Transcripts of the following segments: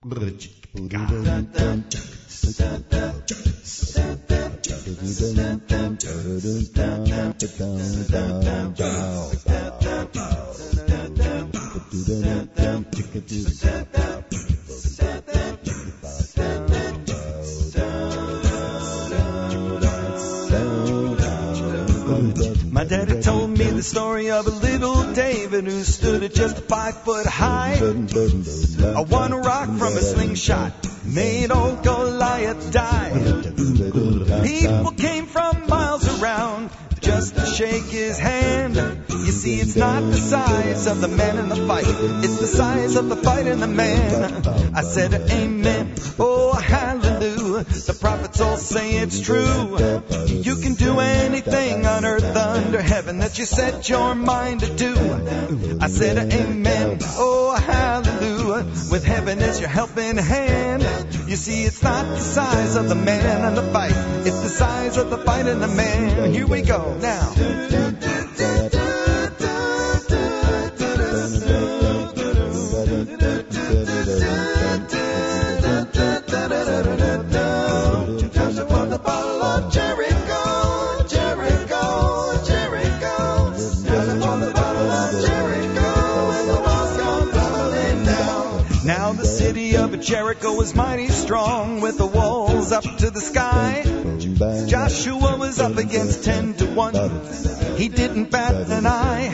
My daddy told me the story of a little David who stood at just 5 foot high. One rock from a slingshot made old Goliath die. People came from miles around just to shake his hand. You see, it's not the size of the man in the fight, it's the size of the fight in the man. I said amen, oh hallelujah. The prophets all say it's true. You can do anything on earth under heaven that you set your mind to do. I said amen, oh hallelujah. With heaven as your helping hand. You see, it's not the size of the man and the fight, it's the size of the fight in the man. Here we go now. Now the city of Jericho was mighty strong with the walls up to the sky. Joshua was up against 10-1. He didn't bat an eye.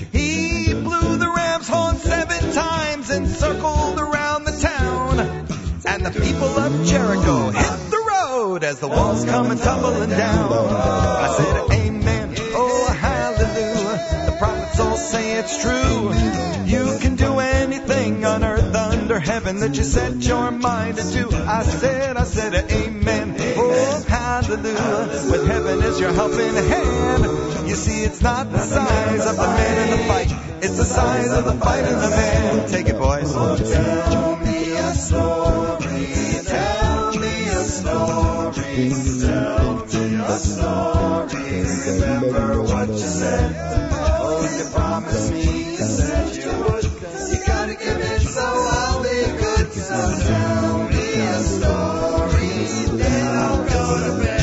He blew the ram's horn 7 times and circled around the town. And the people of Jericho hit the road as the walls come tumbling down. I said amen, oh hallelujah. The prophets all say it's true. You can do anything on earth under heaven that you set your mind to do. I said amen, oh hallelujah. With heaven as your helping hand. You see, it's not the size of the man in the fight, it's the size of the fight in the man. Take it, boys. Oh, tell me a story, tell me a story, tell me a story. Remember what you said. Oh, you promised me, you said you would. You gotta give it, so I'll be good. So tell me a story, then I'll go to bed.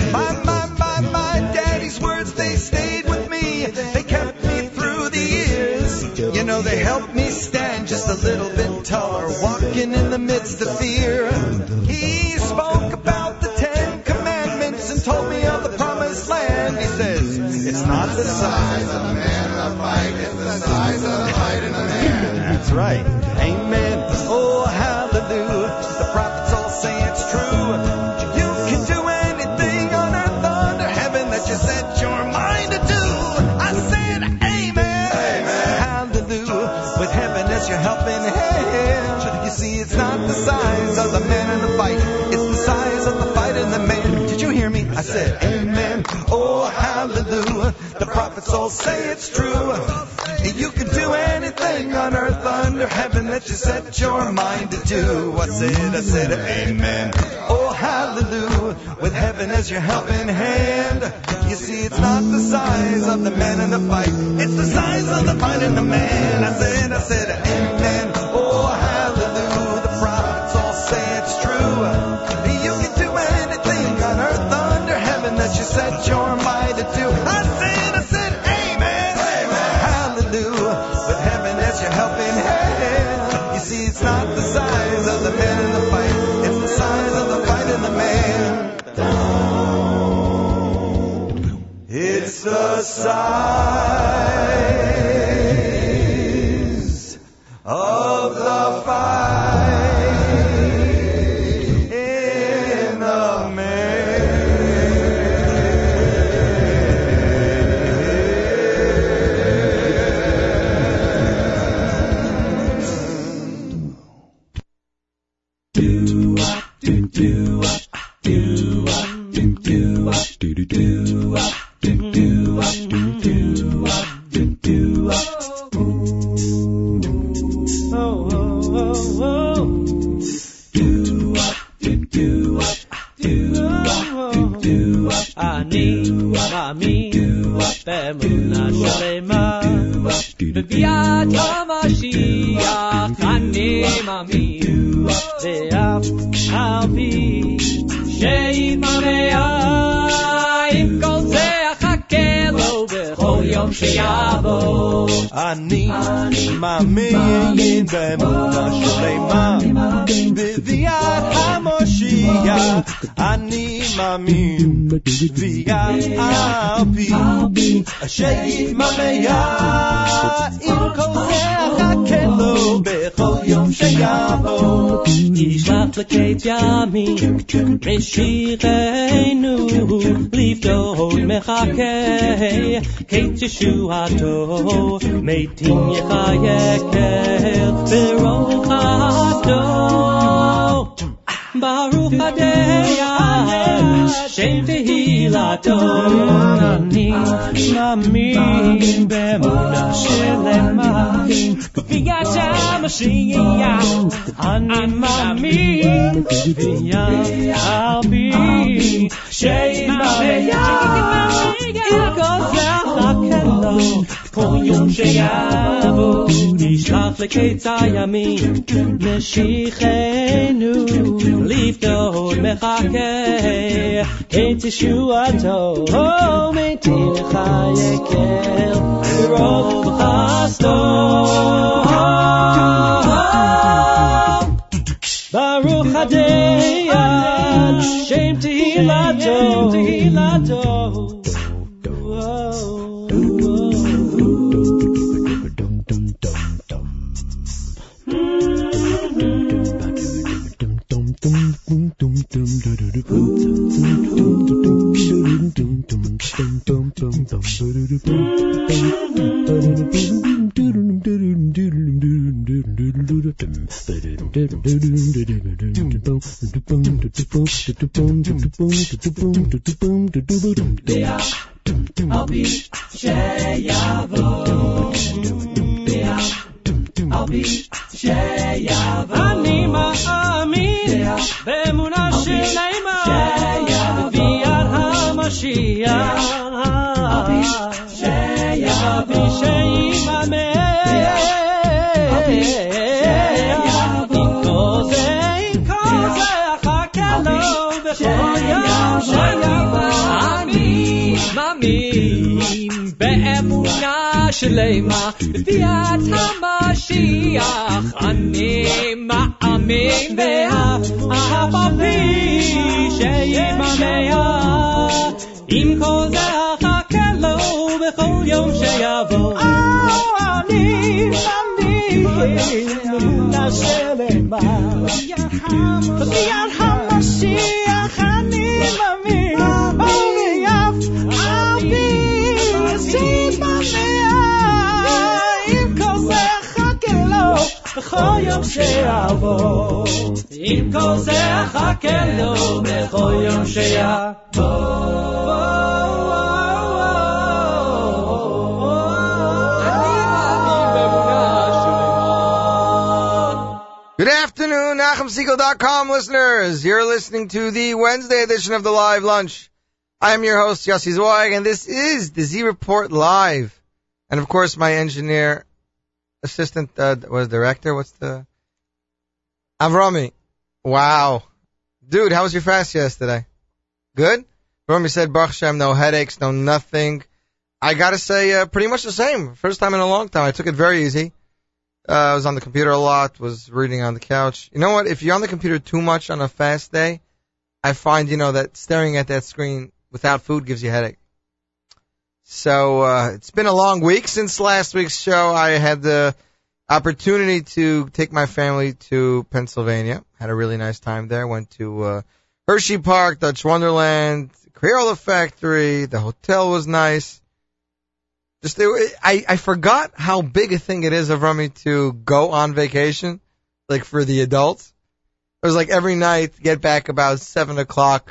My daddy's words, they stayed with me. They kept me through the years. You know, they helped me stand just a little bit taller, walking in the midst of fear. He spoke about the 10 Commandments and told me of the promised land. He says, it's not the size of the man in the fight, it's the size of the fight in the man. That's right. Amen. Oh, hallelujah. The prophets all say it's true. You can do anything on earth under heaven that you set your mind to do. I said amen. Amen. Hallelujah. With heaven as your helping hand. You see, it's not the size of the man in the fight, it's the size of the fight in the man. Did you hear me? I said amen. Oh, hallelujah. The prophets all say it's true. You can do anything on earth under heaven that you set your mind to do. I said amen. Oh, hallelujah. With heaven as your helping hand. You see, it's not the size of the man in the fight, it's the size of the fight in the man. I said amen. Oh, hallelujah. The prophets all say it's true. You can do anything on earth under heaven that you set your mind to do. I said amen. Amen. Hallelujah. With heaven as your helping hand. You see, it's not the size of the man in the fight, it's the size of the fight in the man. It's the size of the fight in the man. אני מאמין באמונה שלמה בביאת המשיח. אני מאמין על פי שיתמלא עם כל זה אחכה לו בכל יום שיבוא. אני מאמין באמונה שלמה בביאת המושיע. אני מאמין בביאת אבי שיתמלא עם כל זה אחכה לו בכל יום שיבוא. ישלח לקץ ימים משיחנו לפדות מחכה קץ ישועתו מתים יחייכל ברוך חסדו. ברוך הדיין שם תהילתו. אני מאמין באמונה שלמה בביאת המשיח. אני מאמין בביאת אבי שיתמלא עם כל זה אחכה לו כל יום שיבוא. ישלח לקץ הימים משיחנו לפדות מחכה קץ ישועתו מתים יחייכל ברוך חסדו. ברוך הדיין שם תהילתו. אבי שיבוא. אבי שיבוא. אני מאמין באמונה שלמה בביאת המשיח. אבי שיתמלא עם כל זה אחכה לו בכל יום שיבוא. אני מאמין באמונה שלמה בביאת המשיח. אני מאמין באב אבי שיתמלא עם כל זה אחכה לו בכל יום שיבוא. אני באמונה שלמה בביאת המשיח. אני מאמין בביאת אבי שיתמלא עם כל זה אחכה לו בכל יום שיבוא. עם כל זה אחכה לו בכל יום שיבוא. Good afternoon, NachumSegal.com listeners. You're listening to the Wednesday edition of the Live Lunch. I am your host, Yossi Zweig, and this is the Z Report Live. And, of course, my engineer, assistant, director, Avrami. Wow. Dude, how was your fast yesterday? Good? Avrami said, Baruch Hashem, no headaches, no nothing. I gotta say, pretty much the same. First time in a long time. I took it very easy. I was on the computer a lot, was reading on the couch. You know what? If you're on the computer too much on a fast day, I find, that staring at that screen without food gives you a headache. So, it's been a long week since last week's show. I had the opportunity to take my family to Pennsylvania. Had a really nice time there. Went to Hershey Park, Dutch Wonderland, Crayola Factory. The hotel was nice. I forgot how big a thing it is of Rummy to go on vacation, like for the adults. It was like every night, get back about 7:00.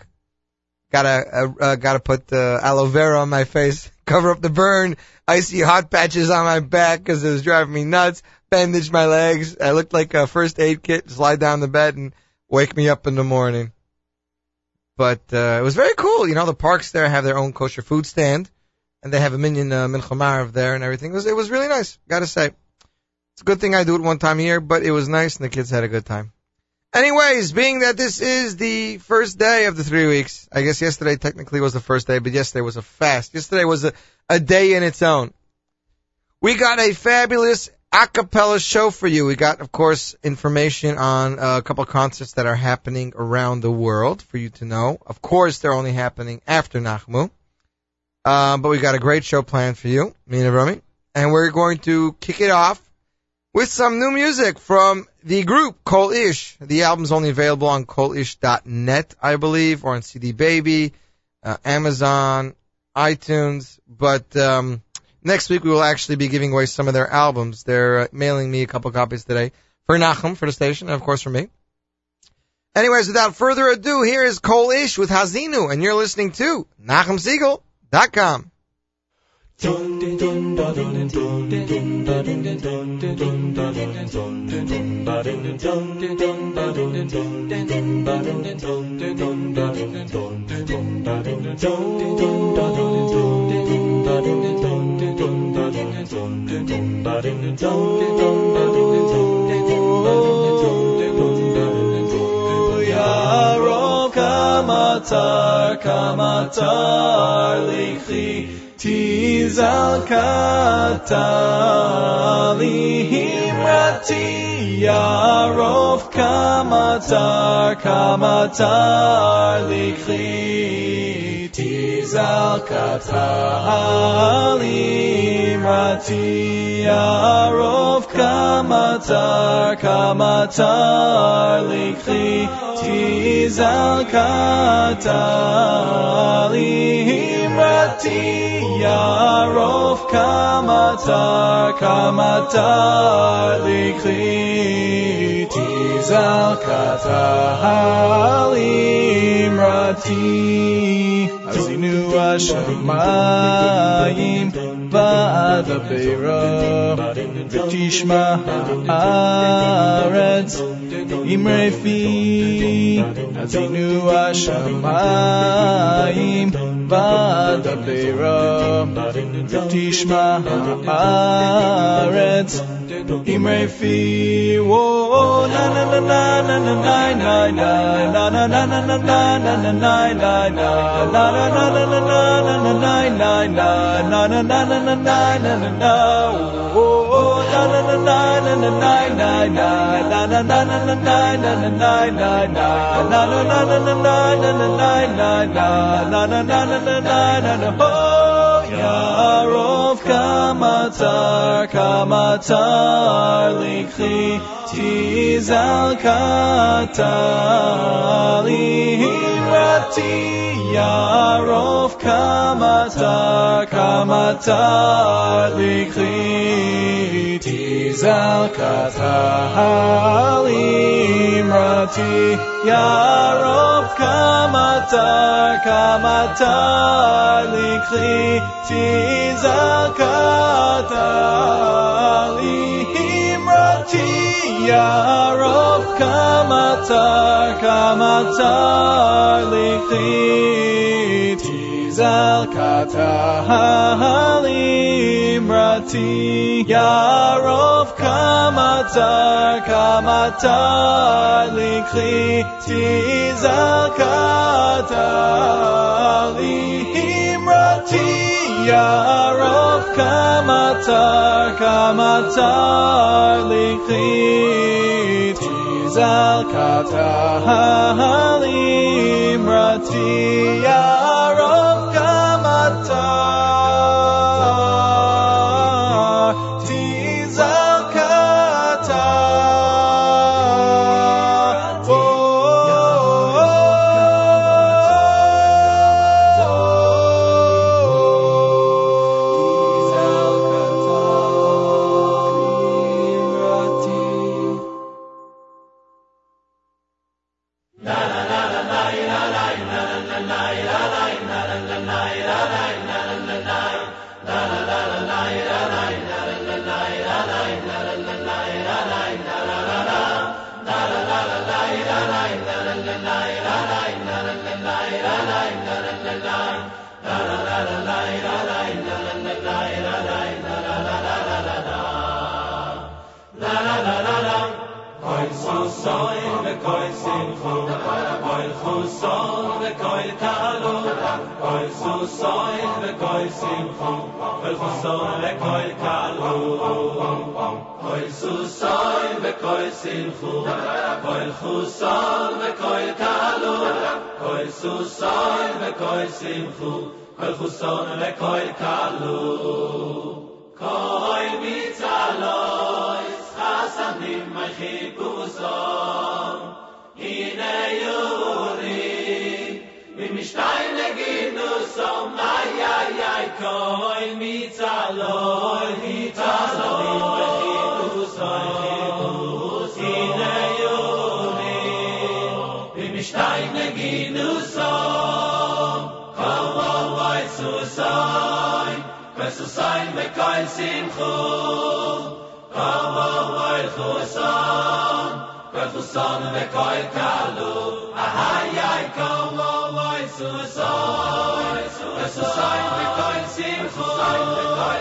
Gotta put aloe vera on my face, cover up the burn, icy hot patches on my back because it was driving me nuts, bandage my legs. I looked like a first aid kit, slide down the bed and wake me up in the morning. But it was very cool. The parks there have their own kosher food stand. And they have a minyan mincha marav there and everything. It was really nice, gotta say. It's a good thing I do it one time a year, but it was nice and the kids had a good time. Anyways, being that this is the first day of the 3 weeks, I guess yesterday technically was the first day, but yesterday was a fast. Yesterday was a day in its own. We got a fabulous a cappella show for you. We got, of course, information on a couple of concerts that are happening around the world for you to know. Of course, they're only happening after Nachmu. But we got a great show planned for you, me and Rami. And we're going to kick it off with some new music from the group Kol Ish. The album's only available on kolish.net, I believe, or on CD Baby, Amazon, iTunes. But next week we will actually be giving away some of their albums. They're mailing me a couple copies today for Nachum, for the station, and of course for me. Anyways, without further ado, here is Kol Ish with Hazinu, and you're listening to NachumSiegel.com. Yarov kamatar likhi Tizal katali himrati Yarov kamatar likhi Tizal katali himrati Yarov kamatar likhi Tizal katali himrati Yarov kamatar likhi Tizal katali himrati Azinu hashamayim va'ad ha'beira v'tishma ha'aretz imrei fi Azinu hashamayim va'ad ha'beira v'tishma ha'aretz imrei fi wo na na na na na na na na na na na na na na na na Yarov kamatar likhi Tizal katali himrati Yarov kamatar likhi Tizal katali himrati Yarov kamatar likhi Tizal katali himrati Yarov kamatar likhi Tizal katali himrati Yarov kamatar likhi Tizal katali himrati Yarov kamatar likhi Tizal katali himrati Yarov kamatar Tizal Chusoin v'kol simchu, kol chuson v'kol kalu, kol chusoin v'kol simchu, kol chuson v'kol kalu, kol chusoin v'kol simchu, kol chuson v'kol kalu, kol chusoin v'kol simchu, kol chuson v'kol kalu, kol mitzalois chasadim mechipuson, hine yurim, b'mishtaim neginusom, ay ay ay, kol mitzalois chasadim mechipuson, hine yurim, b'mishtaim neginusom, kol v'vay susoin, Vesusain v'kol simchu, kol v'vay chuson, vechuson v'kol kalu, ay ay, kol v'vay susoin, vesusain v'kol simchu, kol v'vay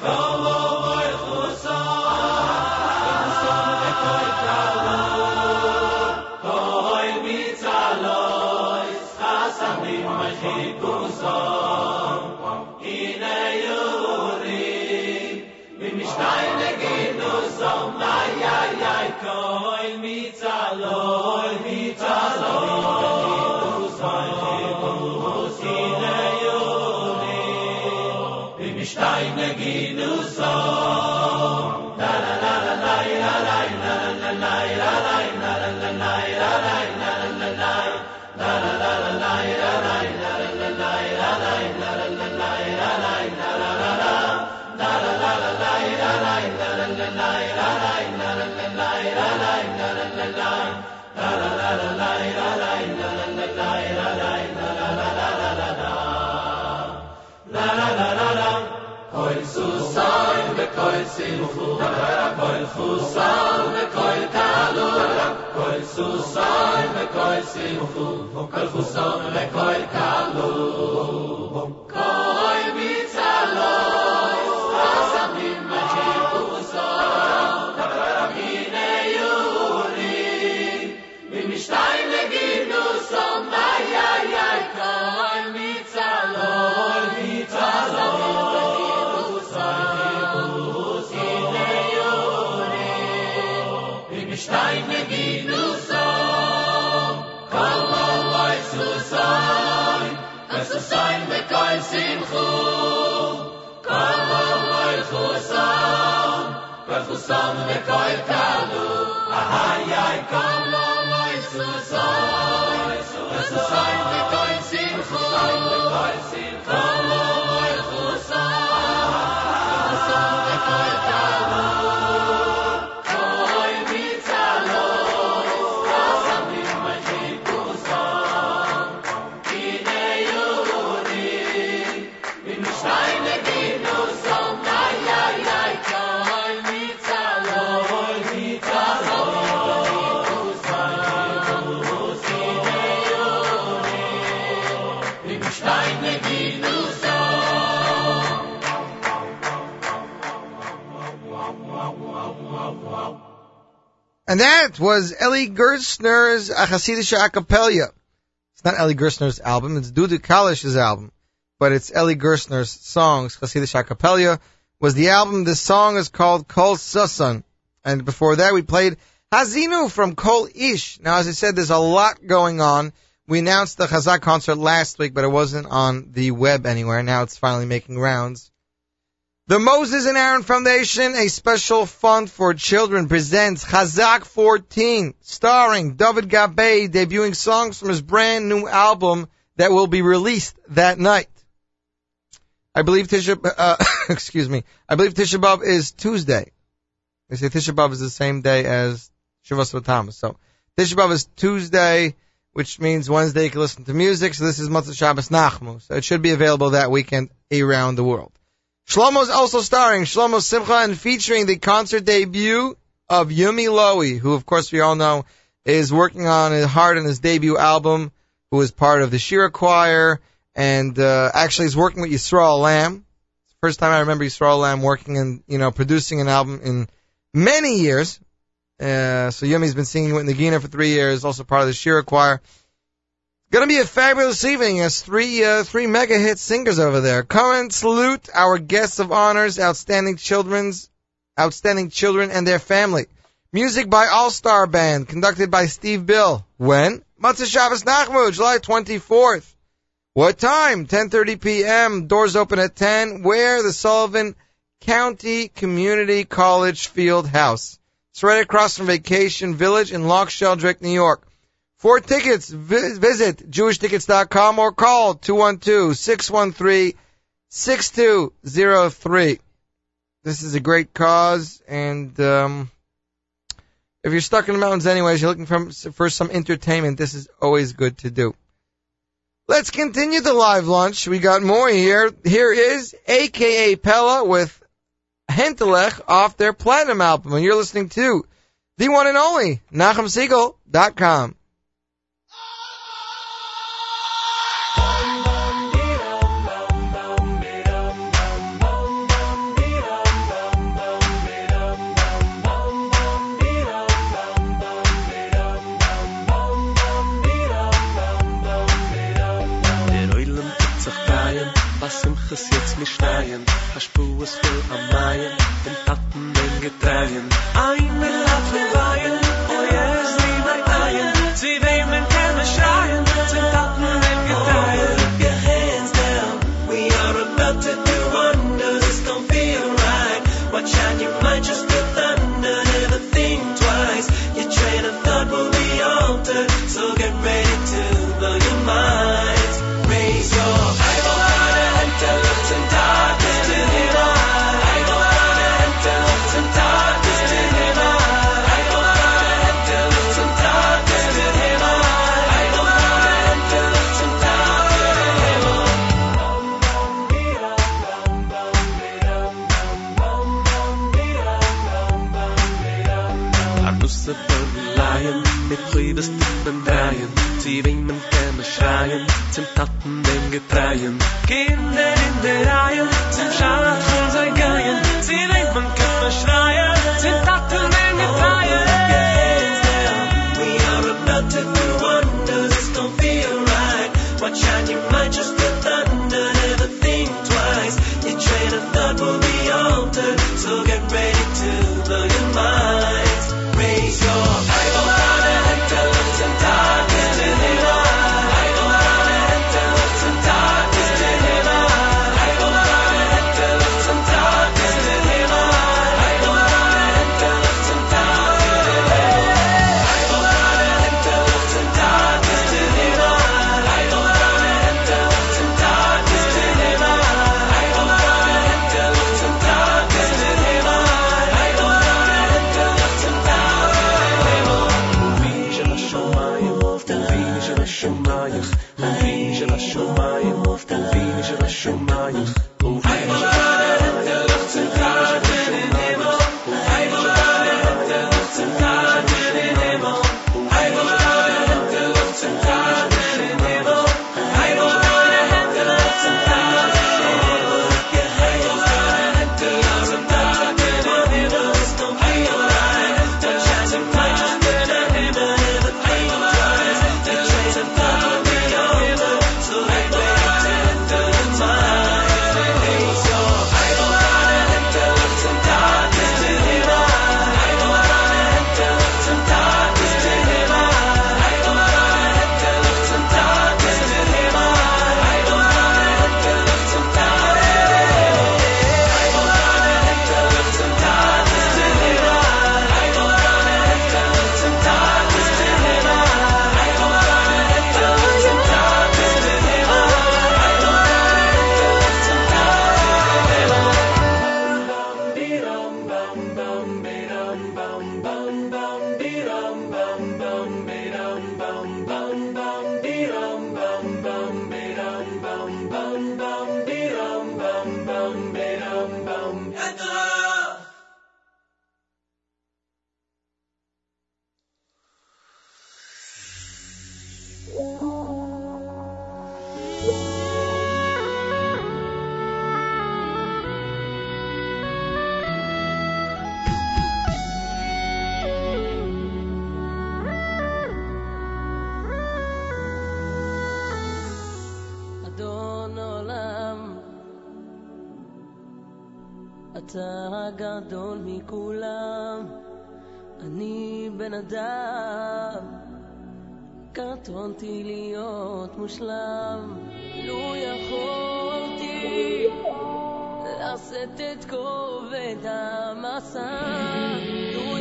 chuson, vechuson v'kol kalu, kol mitzalois chasadim mechipuson, hine yurim, b'mishtaim neginusom, ay ay ay, kol mitzaloi, mitzaloi, hine yurim, b'mishtaim neginusom, la la la la la la la la la la la la la la Kol susan v'kol simchu, kol chusan v'kol kalu, kol susan v'kol simchu, kol chusan v'kol kalu, kol mitzalois chasadim mechipuson, hine yurim, b'mishtaim neginusom, ay ay ay, kol mitzalois, mitzalois, Stein neginusom, kol v'vay susoin, vesusain v'kol simchu, kol v'vay chuson, vechuson v'kol kalu, ay ay, kol v'vay susoin, vesusain v'kol simchu, kol v'vay chuson, vechuson v'kol kalu. And that was Eli Gerstner's Chasidische Acapella. It's not Eli Gerstner's album, it's Dudu Kalish's album. But it's Eli Gerstner's songs. Chasidische Acapella was the album. This song is called Kol Susan. And before that we played Hazinu from Kol Ish. Now, as I said, there's a lot going on. We announced the Chazak concert last week, but it wasn't on the web anywhere. Now it's finally making rounds. The Moses and Aaron Foundation, a special fund for children, presents Chazak 14, starring David Gabay, debuting songs from his brand new album that will be released that night. I believe Tisha B'Av is Tuesday. They say Tisha B'Av is the same day as Shavuos B'Tammuz. So Tisha B'Av is Tuesday, which means Wednesday you can listen to music. So this is Motzei Shabbos Nachmu. So it should be available that weekend around the world. Shlomo's also starring Shlomo Simcha and featuring the concert debut of Yumi Lowy, who of course we all know is working on hard on his debut album, who is part of the Shira Choir, and actually is working with Yisrael Lamb. It's the first time I remember Yisrael Lamb working and, producing an album in many years. So Yumi's been singing with Nagina for 3 years, also part of the Shira choir. Gonna be a fabulous evening as three mega hit singers over there. Come and salute our guests of honors, outstanding children and their family. Music by All Star Band, conducted by Steve Bill. When? Matzah Shabbos Nachmu, July 24th. What time? 10:30 p.m. Doors open at 10. Where? The Sullivan County Community College Field House. It's right across from Vacation Village in Loch Sheldrick, New York. For tickets, visit jewishtickets.com or call 212-613-6203. This is a great cause, and if you're stuck in the mountains anyways, you're looking for some entertainment, this is always good to do. Let's continue the live lunch. We got more here. Here is A.K.A. Pella with Hentelech off their Platinum album, and you're listening to the one and only NachumSiegel.com. Simchas jetzt mich schneien, Haspur ist voll am Maien, den Taten den Getreien. Eine Latte weihen, oh yes, wie mein Eien, sie wehmen, können schreien, den Taten den Getreien. Keep your hands down, we are about to do wonders, it's gonna feel right. Watch out, you might just feel thunder, never think twice. Your train of thought will be altered, so get ready to blow your minds. Raise your eyeball. Look in darkness to him. I go on and look in darkness to him. I go on and look in darkness to him. I go on and look in darkness to him. Arbusse von Lion, mit Frieden Stippen drehen. Sie wehmen, können schreien, zum Taten dem Getreien. Kinder in der Reihe, zum Schad von sein Geien. Sie wehmen, können schreien, zum Taten dem Getreien. We are about to do wonders, it's gonna feel right. Watch out, you might just feel thunder, never think twice. Your train of thought will be altered, so get ready to blow your minds. Raise your eyeball on and look in darkness to him. I go on and look in darkness to him. I go on and look in darkness to him. I go on and look in darkness to him. I go on and look in darkness to him. I go on and look in darkness to him. I go on and look in darkness to him. I go on and look in darkness to אתה הגדול מכולם, אני בן אדם, קטונתי להיות מושלם. לו יכולתי לשאת את כובד המסע, לו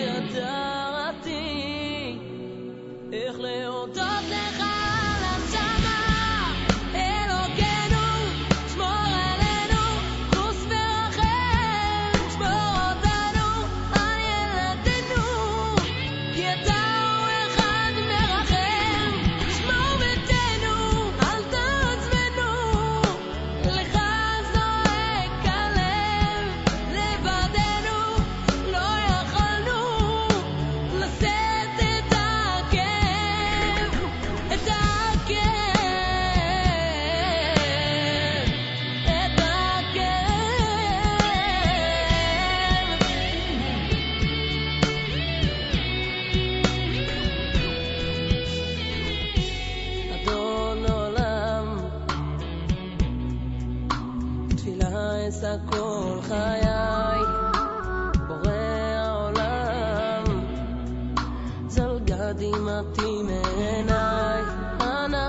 ידעתי איך להודות לך על הנשמה. אלוקינו, שמור עלינו, חוס ורחם, שמור אותנו על ילדינו, כי אתה הוא אחד מרחם. שמור ביתנו, אל תעזבנו, לך זועק הלב, לבדנו לא יכולנו לשאת את הכאב, את הכאב, את הכאב. אדון עולם, תפילה אשא כל חיי, בורא העולם, זלגה דמעתי מעיניי, אנא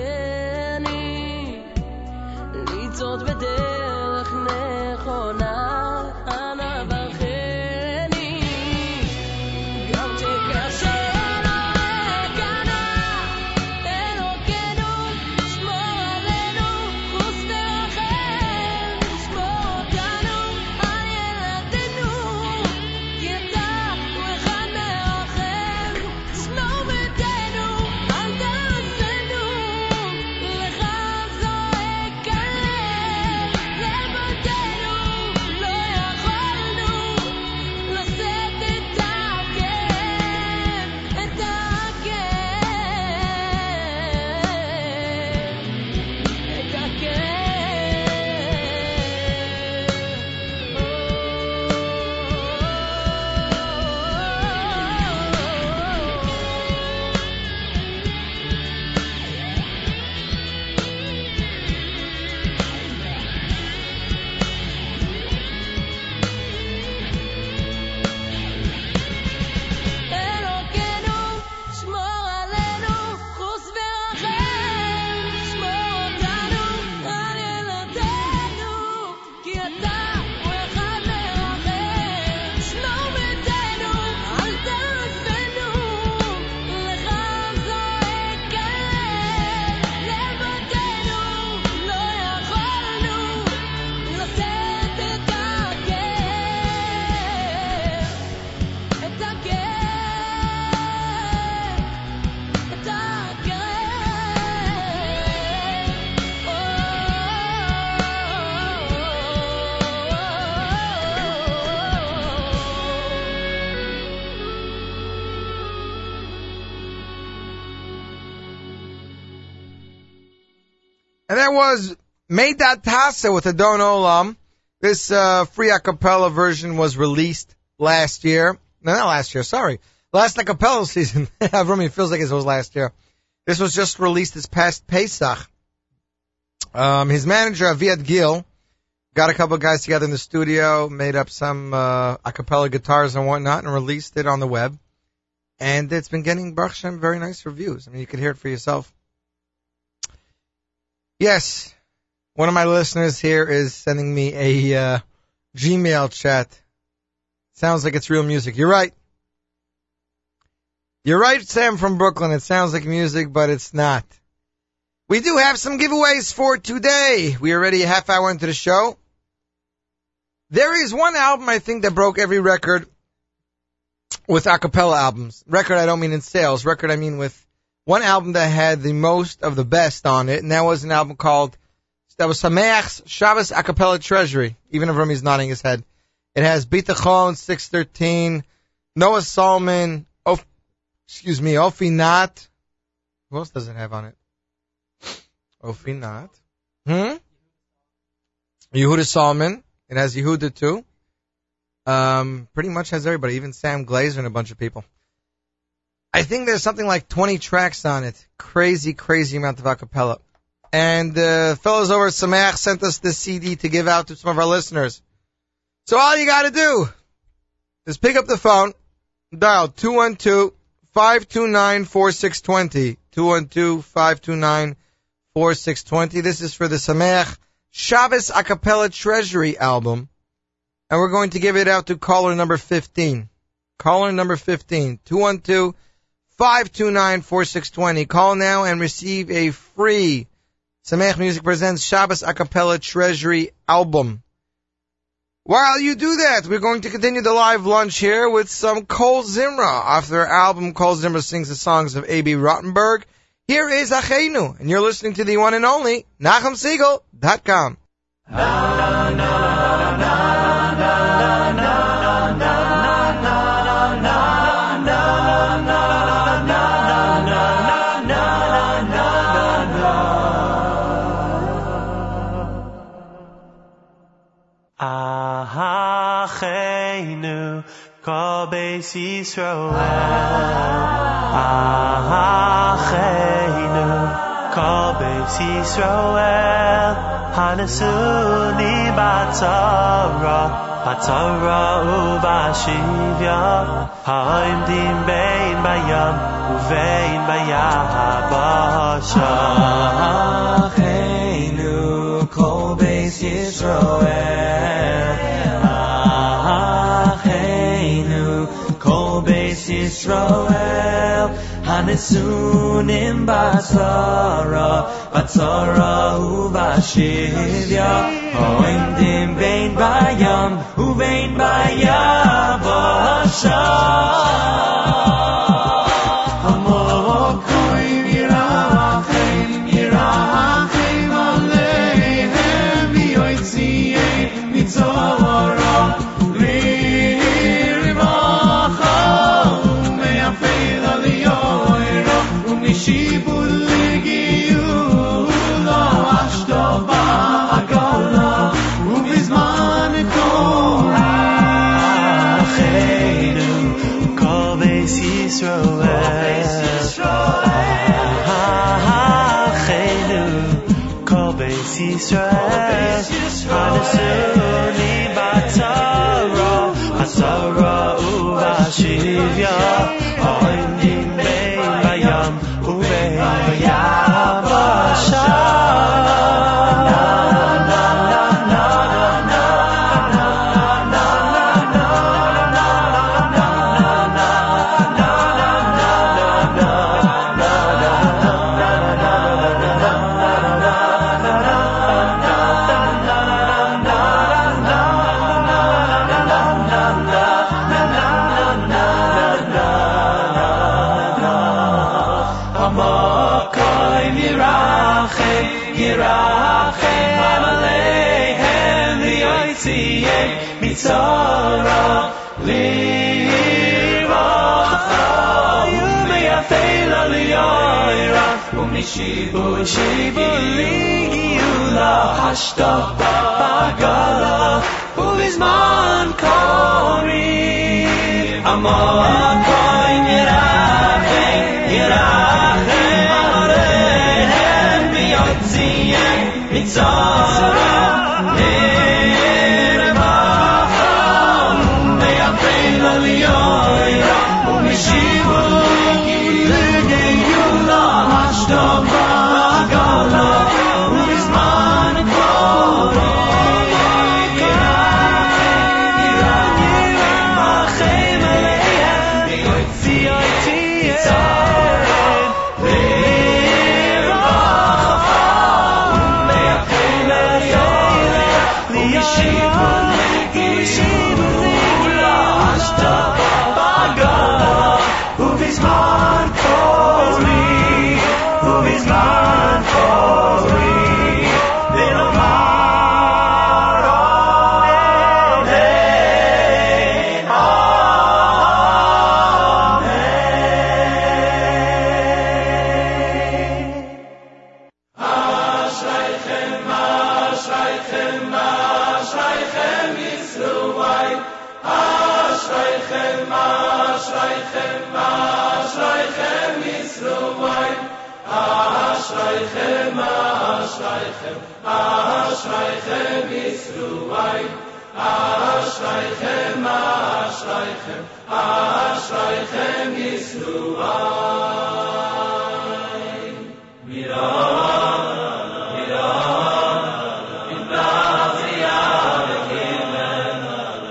חזקני לצעוד בדרך נכונה, אנא ברכני גם כשקשה לא אכנע. אלוקינו, שמור עלינו, חוס ורחם, שמור אותנו על ילדינו, כי אתה הוא אחד מרחם. שמור ביתנו, אל תעזבנו, לך זועק הלב, לבדנו לא יכולנו לשאת את הכאב, את הכאב, את אלוקינו, שמור עלינו, חוס ורחם, שמור אותנו על ילדינו, כי אתה הוא אחד מרחם. שמור ביתנו, אל תעזבנו, לך זועק הלב, לבדנו לא יכולנו לשאת את הכאב, את הכאב, את And that was Meidat Tasa with Adon Olam. This free a cappella version was released last year. No, not last year, sorry. Last a cappella season. Avrami, it feels like it was last year. This was just released this past Pesach. His manager, Aviad Gil, got a couple of guys together in the studio, made up some a cappella guitars and whatnot, and released it on the web. And it's been getting, Baruch Hashem, very nice reviews. I mean, you can hear it for yourself. Yes, one of my listeners here is sending me a Gmail chat. Sounds like it's real music. You're right. You're right, Sam from Brooklyn. It sounds like music, but it's not. We do have some giveaways for today. We are already a half hour into the show. There is one album, I think, that broke every record with a cappella albums. Record, I don't mean in sales. Record, I mean with one album that had the most of the best on it, and that was an album that was Sameach's Shabbos A Cappella Treasury. Even if Rami's nodding his head. It has Bitachon 613, Noah Solomon, Ofi Nat. Who else does it have on it? Ofi Nat. Yehuda Solomon. It has Yehuda too. Pretty much has everybody, even Sam Glazer and a bunch of people. I think there's something like 20 tracks on it. Crazy, crazy amount of a cappella. And fellows over at Sameach sent us this CD to give out to some of our listeners. So all you got to do is pick up the phone, dial 212-529-4620, 212-529-4620. This is for the Sameach Shabbos A Cappella Treasury album, and we're going to give it out to caller number 15. Caller number 15, 212-529-4620. Call now and receive a free Sameach Music Presents Shabbos A Cappella Treasury album. While you do that, we're going to continue the live lunch here with some Kol Zimra. Off their album, Kol Zimra sings the songs of A.B. Rottenberg. Here is Acheinu, and you're listening to the one and only NachumSiegel.com. Acheinu kol beis Yisroel, Acheinu kol beis Yisroel, hanesuni batzara ubashivya, ha'omdim bein bayam uvein bayabasha. Acheinu kol beis Yisroel, Acheinu kol beis Yisroel, hanesunim batzara ubashivya, ha'omdim bein bayam uvein bayabasha. Yisrael, hanesuni batzara ubashivya, ha'omdim bein bayam uvein bayabasha. Mitzara lirvacha umeyafel aliyayra umishibu ligiula hashta bagala uvizman korim amakoin yirachem aleihem biyotziyem mitzara Ashreichem, Ashreichem, Ashreichem Yisru'ai. Mirah, Mirah, in Naziyah Kimen.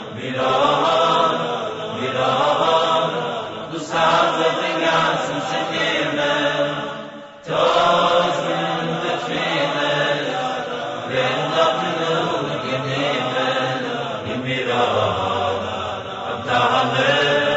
Mirah, Mirah, du sagst den ganzen Zinnen. Tausend Befehlen, wenn doch nur genehmen. In Mirah, Abdahane,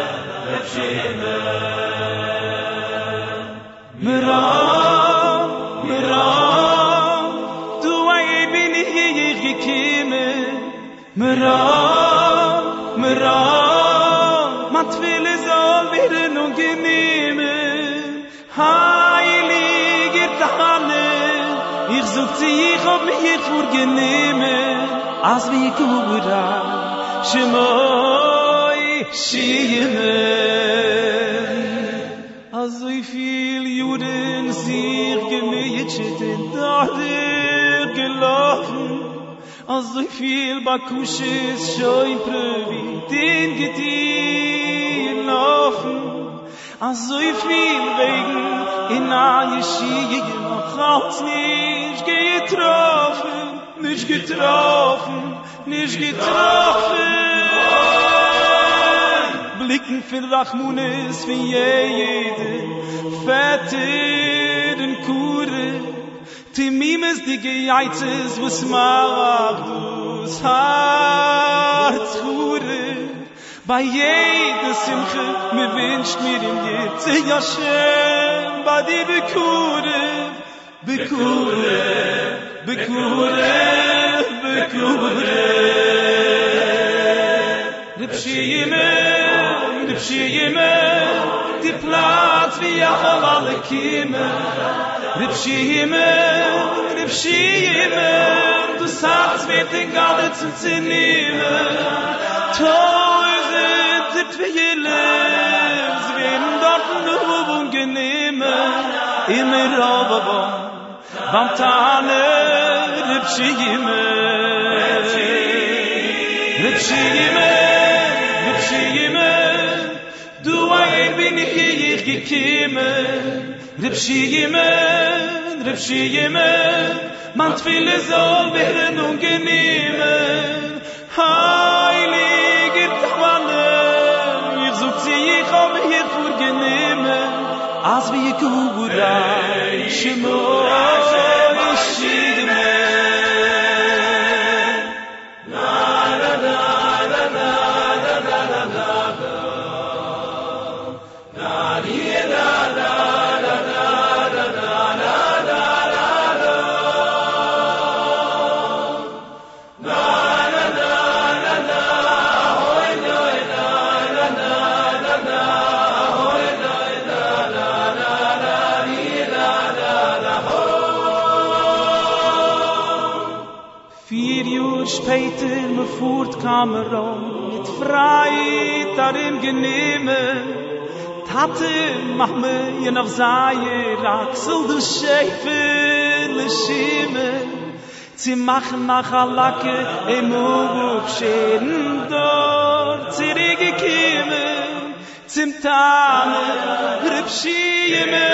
Befehlen. Mirah, Mirah, du bin ich gekommen. Mirah, Mirah, mat will soll werden und genehmen. Heilige Tane, ich such sie, ich hab mich vorgenehmen. Als wie Kura, Shemoi, Shiemen. Als so viel Juden sich gemäht in Dader gelaufen. Als so viel Bakusches schon prövi den Gedien laufen. Als so viel Wegen in eine Schiege noch als nicht getroffen, nicht getroffen, nicht getroffen. Blicken für Rachmunes für jeden fetten Kure. Timimes die Geizes, was macht du's Herz hure. Bei jeder Simche, mir wünscht mir im Gitze Yashem, bei die Bekure, Bekure, Bekure, Bekure. Ripshiyime, die Platz wie Yachal alle Kiemen. Ripshiyime, du sagst, wird den Galle zu zinehmen. Tausend Twielen, sie werden dort nur ungenehmen. Immer Rababam, Bamtane, Ripshiyime, du bin ich hier gekommen. Ripshiyime, man Tfile soll werden ungenehmen. Heilige Twane, ich such sie, ich hab mich hier vorgenehmen. Als wie Kura, Shemoi, Shiemen. Später me fuhrt Kamerun mit Freit darin genehmen. Tate mach me je noch Zaire Axel du Schäfele Schimmen. Sie machen nach Alake im Urub Schäden dort zurückgekommen. Zum Tane Ripshiyime,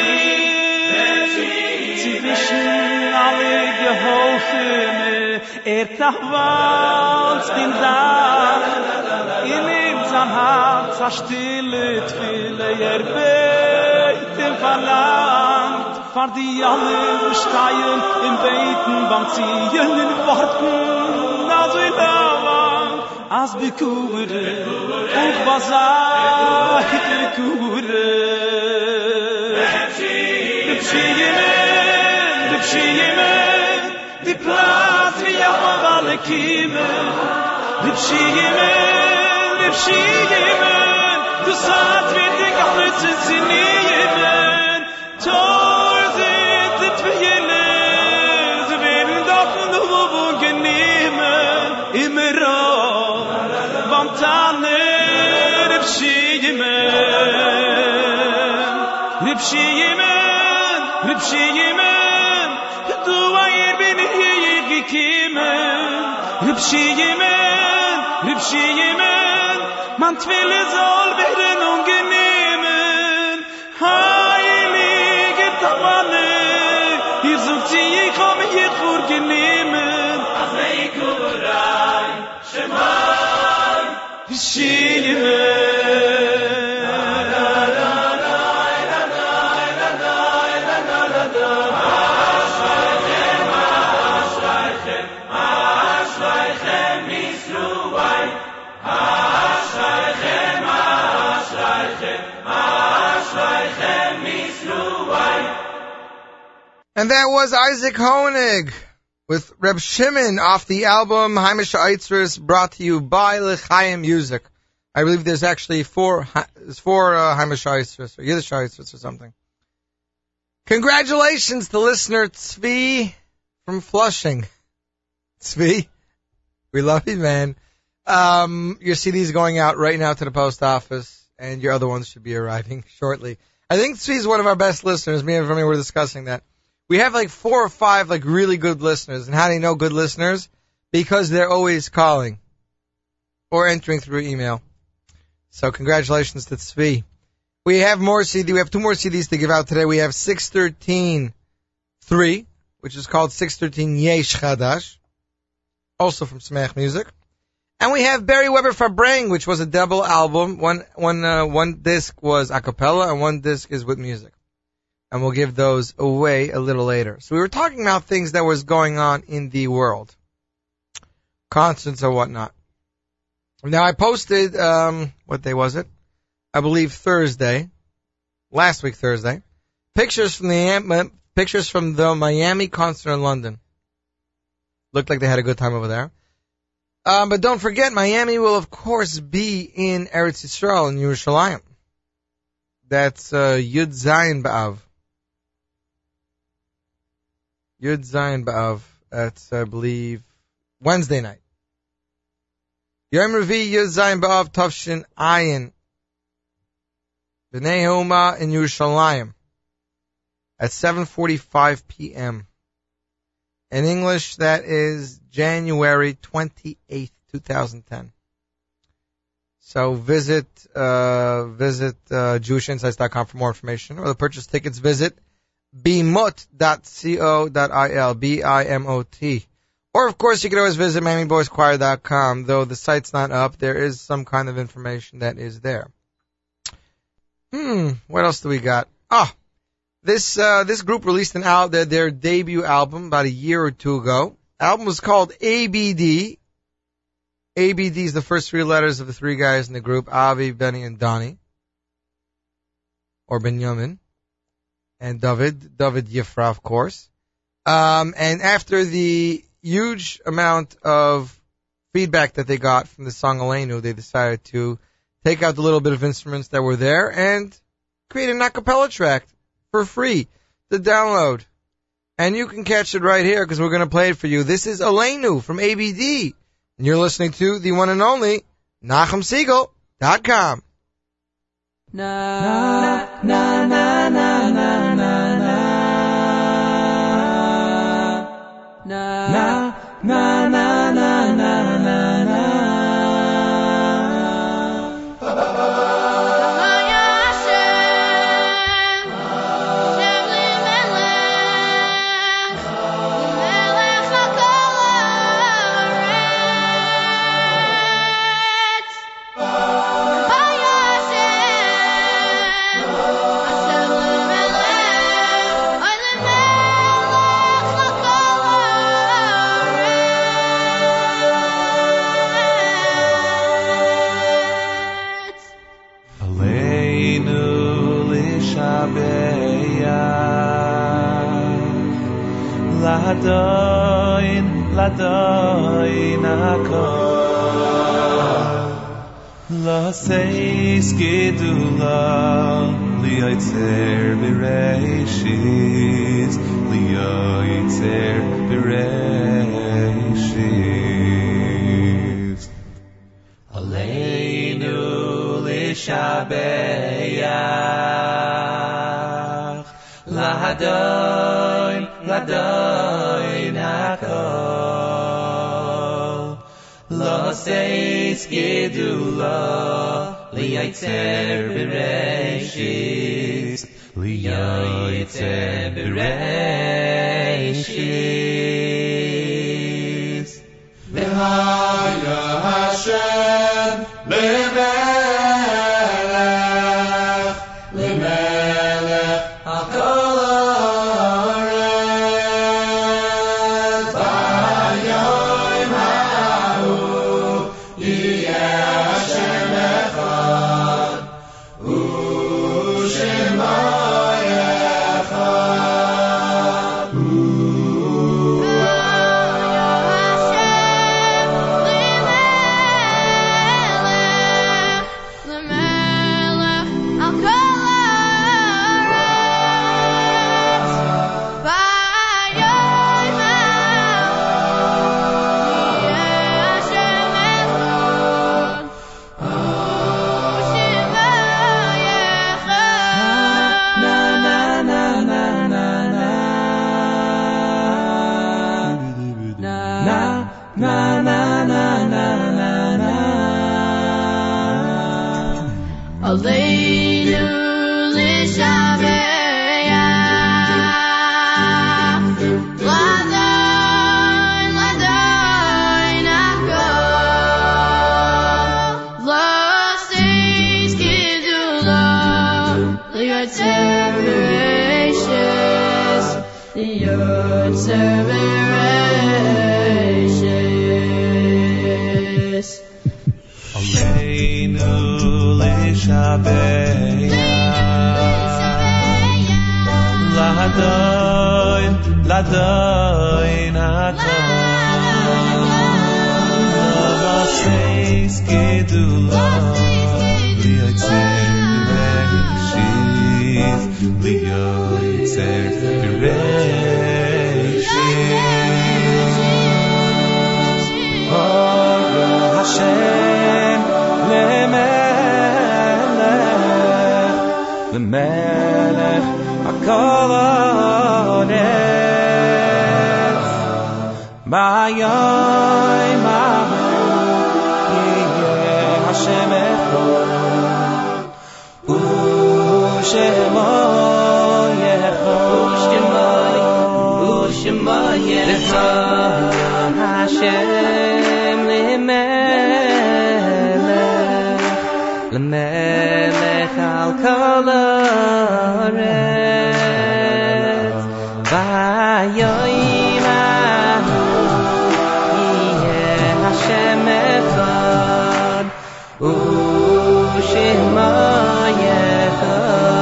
sie wischen alle Geholfene. Tachwalst den Saal, in ihm Herz a stille Tfile, beten verlangt, vor die alle steien im Beten, beim Ziehen in Worten, also in Dauern, als Bekure, und Basar, Bekure. Ripshiyime, die Platz wie Yachal alle Kiemen. Ripshiyime, du sagst, wird die Galle zu zinehmen. Tor sind die Twielen, sie werden doch nur ungenehmen. Immer auf, beim Tanne, Ripshiyime, du bin ich hier gekommen. Ripshimen, man twille soll werden ungenehmen. Heilige Tavane, ihr sucht sie, ich komme hier vorgenehmen. Azei Kurai, Shemai, Ripshimen. And that was Isaac Hoenig with Reb Shimon off the album Haimish Eitzris, brought to you by L'Chaim Music. I believe there's actually four Haimish Eitzris or Yiddish Eitzris or something. Congratulations to listener Tzvi from Flushing. Tzvi, we love you, man. Your CD's going out right now to the post office, and your other ones should be arriving shortly. I think Tzvi's one of our best listeners. Me and Remy were discussing that. We have like 4 or 5 like really good listeners. And how do you know good listeners? Because they're always calling or entering through email. So congratulations to Tzvi. We have more CD. We have 2 more CDs to give out today. We have 613-3, which is called 613 Yesh Chadash, also from Smach Music. And we have Barry Weber Farbrang, which was a double album. One disc was a cappella and one disc is with music. And we'll give those away a little later. So we were talking about things that was going on in the world. Concerts or whatnot. Now I posted, what day was it? I believe Thursday. Last week Thursday. Pictures from the Miami concert in London. Looked like they had a good time over there. But don't forget, Miami will of course be in Eretz Yisrael in Yerushalayim. That's Yud Zayin B'Av. Yud Zayin B'Av. That's, I believe, Wednesday night. Yom Revi Yud Zayin B'Av Tavshin Ayin. B'nai Homa in Yerushalayim. At 7:45 p.m. In English, that is January 28th, 2010. So visit JewishInsights.com for more information, or to purchase tickets, visit bimot.co.il, BIMOT. Or, of course, you can always visit MiamiBoysChoir.com, though the site's not up. There is some kind of information that is there. What else do we got? This group released their debut album about a year or 2 ago. Album was called ABD. ABD is the first 3 letters of the 3 guys in the group, Avi, Benny, and Donnie. Or Benjamin. And David Yifra, of course. And after the huge amount of feedback that they got from the song Aleinu, they decided to take out the little bit of instruments that were there and create an a cappella track for free to download. And you can catch it right here because we're going to play it for you. This is Aleinu from ABD. And you're listening to the one and only NachumSiegel.com. Na na na na na na na na na na na na na. Ladoin akol La seis gedula Liyoitzer bereishis Liyoitzer bereishis Aleinu lishabeach Ladoin akol seis gedula liyitzer bereishis liyitzer bereishis V'haya Hashem lemelech lemelech hakol haaretz b'yom hahu yiyeh Hashem echad u'shemo echad Aleinu l'shabeach l'adayin l'adayin hakol l'seis gedula liyotzer bereishis liyotzer bereishis Aleinu l'shabeach l'adayin l'adayin hakol l'seis gedula liyotzer bereishis liyotzer bereishis Hara Hashem lemelech lemelech hakol haaretz b'yom hahu yiyeh Hashem echad u'shemo echad Hashem lemelech lemelech al kol haaretz v'yom hahu yiyeh Hashem echad u'shemo echad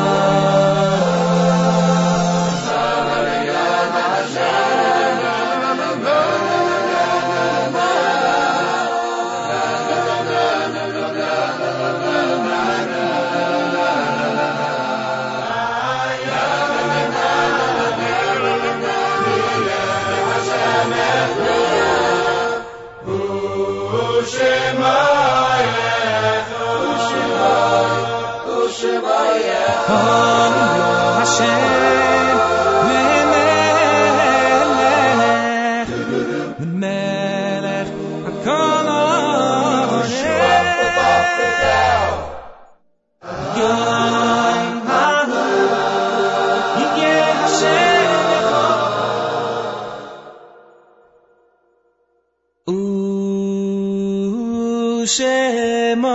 Hashem lemelech lemelech hakol haaretz Yom hahu yiyeh Hashem echad u'shemo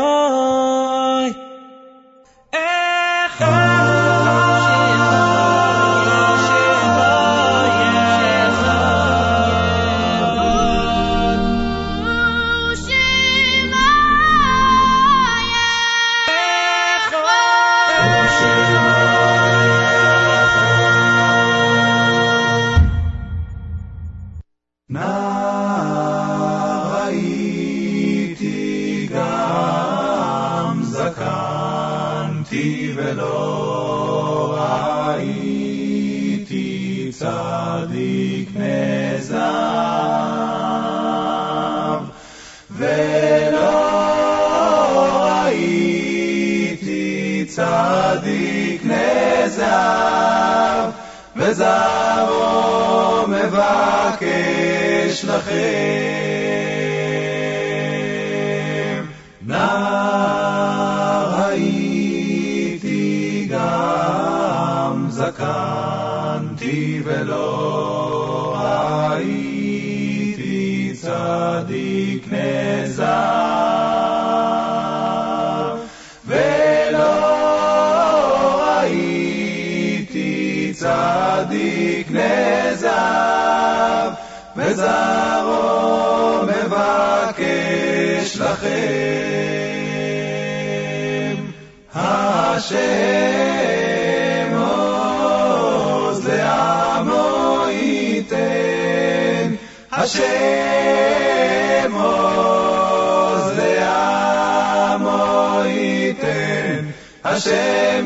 צדיק נזב ולא הייתי צדיק נזב וזרעו מבקש לכם זקנתי ולא ראיתי צדיק נעזב, ולא ראיתי צדיק נעזב, וזרעו מבקש לכם. השם עוז לעמו ייתן, השם עוז לעמו ייתן, השם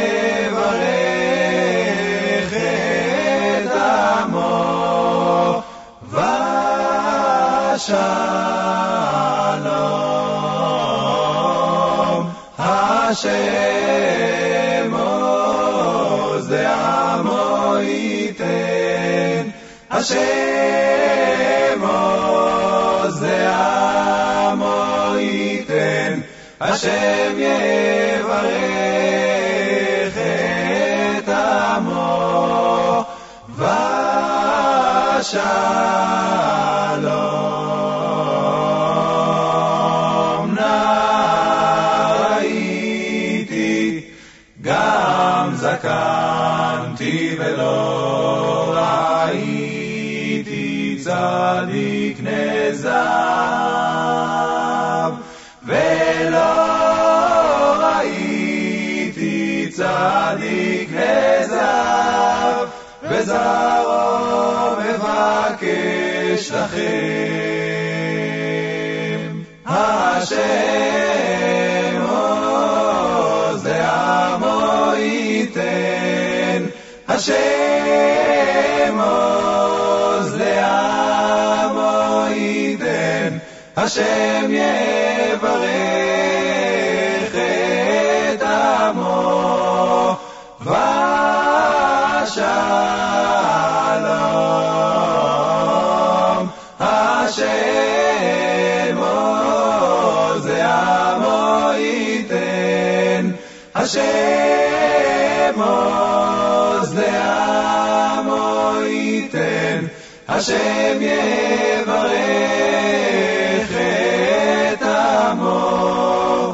יברך את עמו ושלום. השם עוז לעמו ייתן, השם עוז לעמו ייתן, השם יברך את עמו ושלום. נראיתי גם זקנתי ולא ראיתי צדיק נעזב, ולא ראיתי צדיק נעזב, וזרעו מבקש לכם. השם עוז לעמו ייתן, השם עוז לעמו ייתן, השם יברך את עמו ושלום. השם עוז לעמו ייתן, השם עוז לעמו ייתן, השם יברך את עמו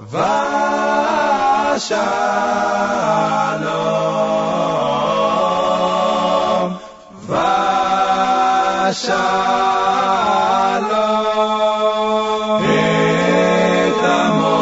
ושלום. ושלום את עמו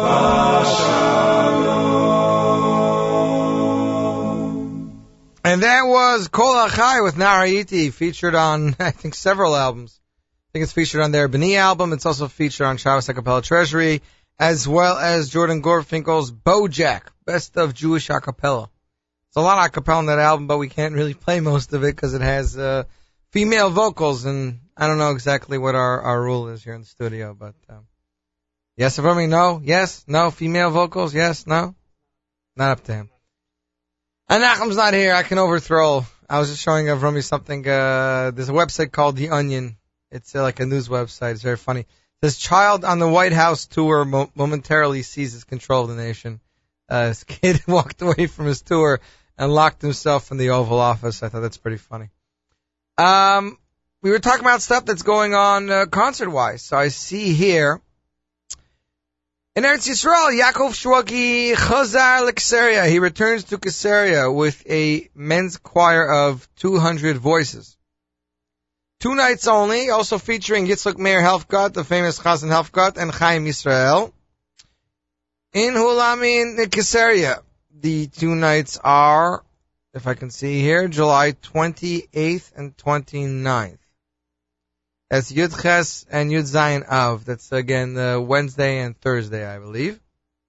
ושלום. And that was Kol Achai with Naraiti, featured on, I think, several albums. I think it's featured on their B'ni album. It's also featured on Shabbos Acapella Treasury, as well as Jordan Gorfinkel's Bojack, Best of Jewish Acapella. It's a lot of acapella on that album, but we can't really play most of it because it has female vocals, and I don't know exactly what our rule is here in the studio, but yes, Avrami, no, yes, no, female vocals, yes, no, not up to him. And Nachum's not here, I can overthrow. I was just showing Avrami something, there's a website called The Onion. It's like a news website, it's very funny. This child on the White House tour momentarily seizes control of the nation. This kid walked away from his tour and locked himself in the Oval Office. I thought that's pretty funny. We were talking about stuff that's going on concert-wise. So I see here, in Eretz Yisrael, Yaakov Shwagi Chazar L'Kesaria. He returns to Kesaria with a men's choir of 200 voices. 2 nights only, also featuring Yitzchak Meir Helfgott, the famous Chazan Helfgott, and Chaim Yisrael. In Hulamin Kesaria, the 2 nights are, if I can see here, July 28th and 29th. That's Yud Ches and Yud Zayin Av. That's again Wednesday and Thursday, I believe.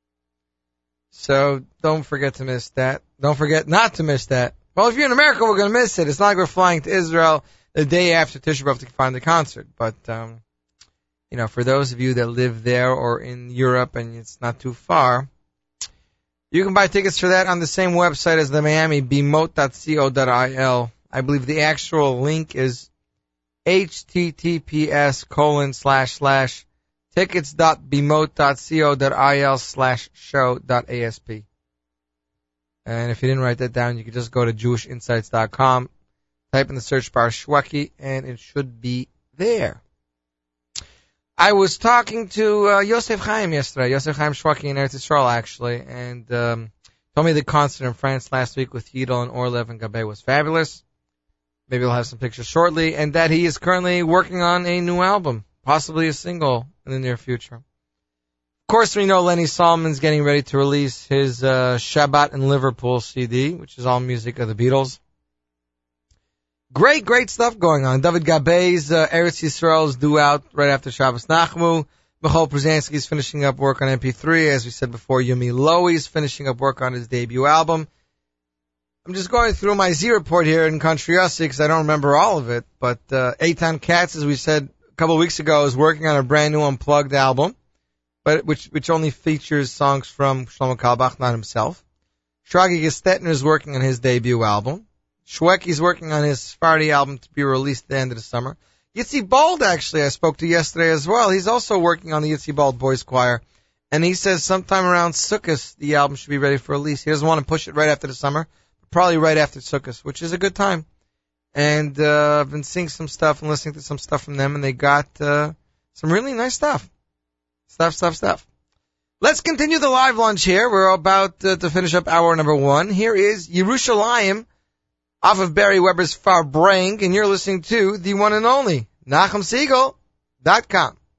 So don't forget to miss that. Don't forget not to miss that. Well, if you're in America, we're going to miss it. It's not like we're flying to Israel the day after Tisha B'Av to find the concert. But, for those of you that live there or in Europe and it's not too far, you can buy tickets for that on the same website as the Miami, bimot.co.il. I believe the actual link is https://tickets.bimot.co.il/show.asp. And if you didn't write that down, you can just go to JewishInsights.com, type in the search bar Shweki, and it should be there. I was talking to Yosef Chaim yesterday, Yosef Chaim Shweki in Eretz Yisrael, actually, and told me the concert in France last week with Yidel and Orlev and Gabe was fabulous. Maybe we'll have some pictures shortly, and that he is currently working on a new album, possibly a single in the near future. Of course, we know Lenny Solomon's getting ready to release his Shabbat in Liverpool CD, which is all music of the Beatles. Great stuff going on. David Gabe's Eretz Yisrael is due out right after Shabbos Nachmu. Michal Przansky's finishing up work on MP3. As we said before, Yumi Lowy's finishing up work on his debut album. I'm just going through my Z report here in Country Yossi because I don't remember all of it. But Eitan Katz, as we said a couple of weeks ago, is working on a brand new unplugged album, but which only features songs from Shlomo Kalbach, not himself. Shragi Gestetner is working on his debut album. Shweki's working on his Sephardi album to be released at the end of the summer. Yitzi Bald, actually, I spoke to yesterday as well. He's also working on the Yitzi Bald Boys Choir. And he says sometime around Sukkot, the album should be ready for release. He doesn't want to push it right after the summer, but probably right after Sukkot, which is a good time. And I've been seeing some stuff and listening to some stuff from them, and they got some really nice stuff. Stuff. Let's continue the live lunch here. We're about to finish up hour number 1. Here is Yerushalayim, off of Barry Weber's Farbrang, and you're listening to the one and only NachumSiegel.com.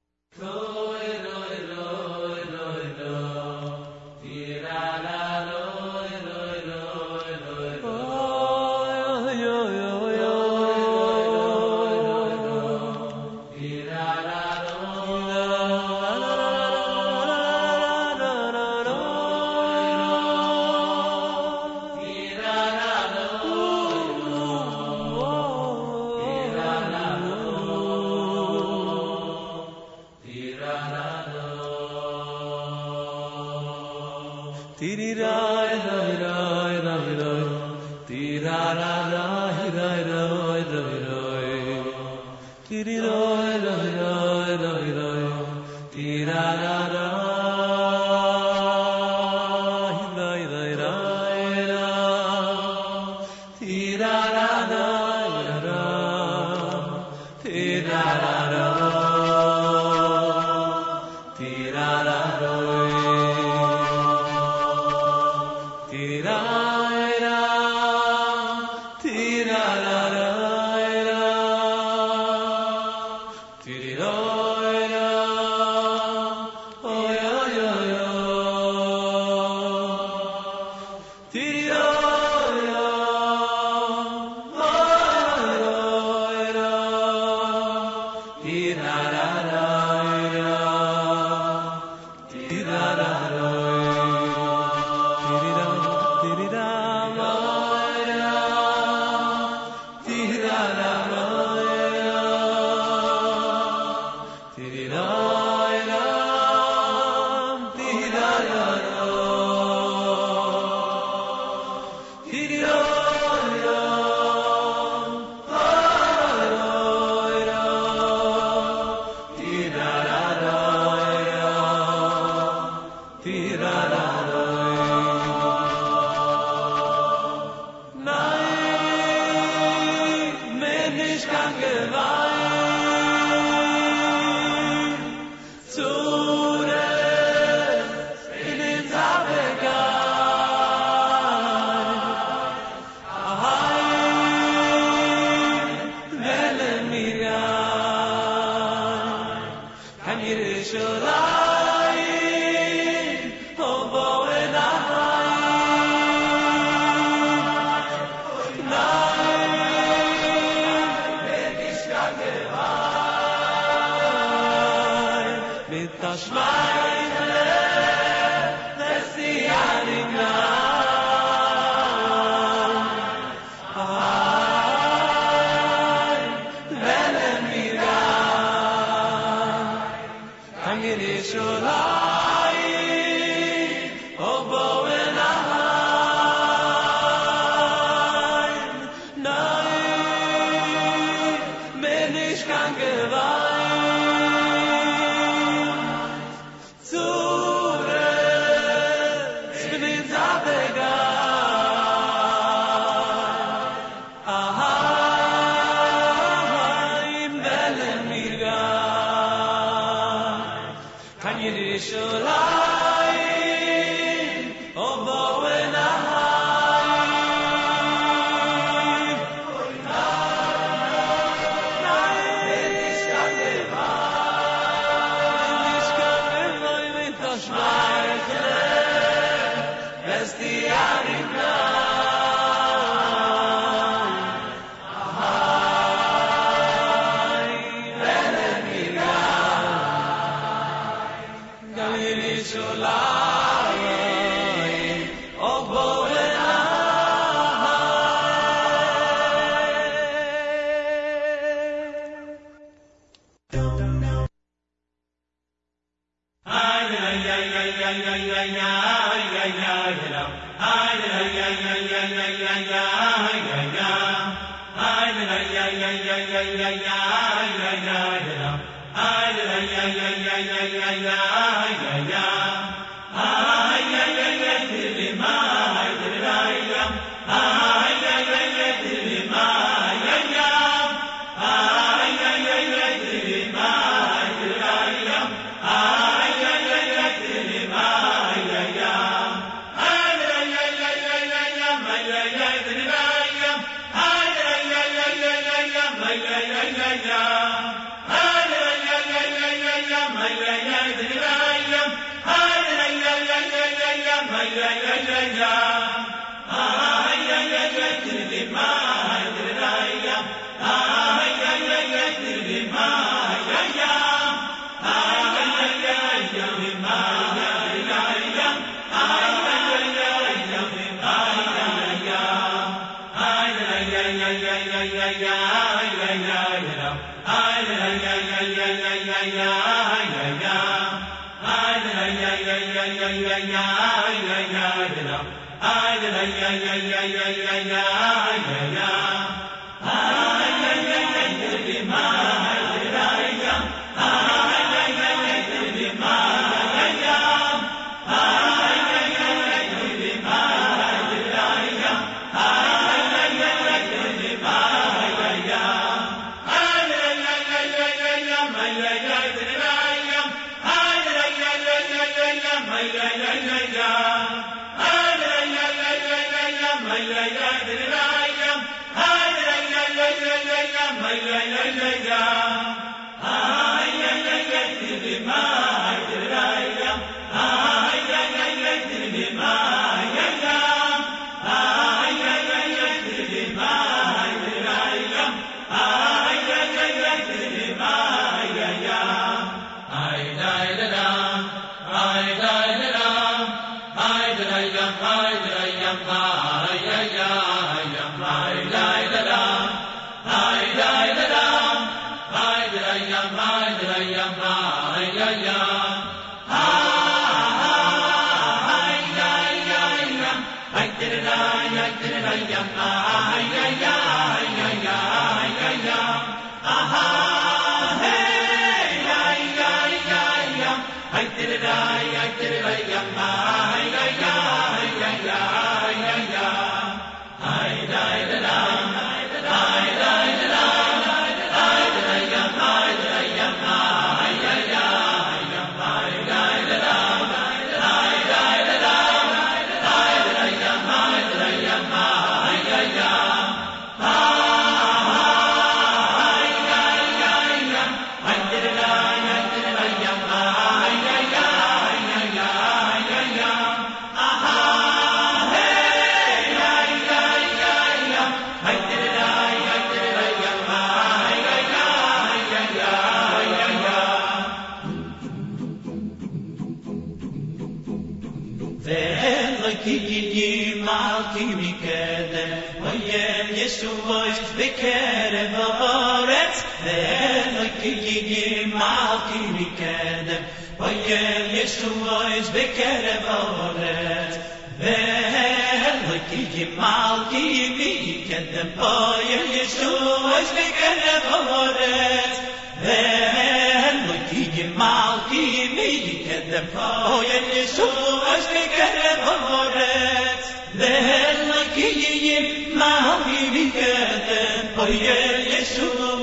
Yeshua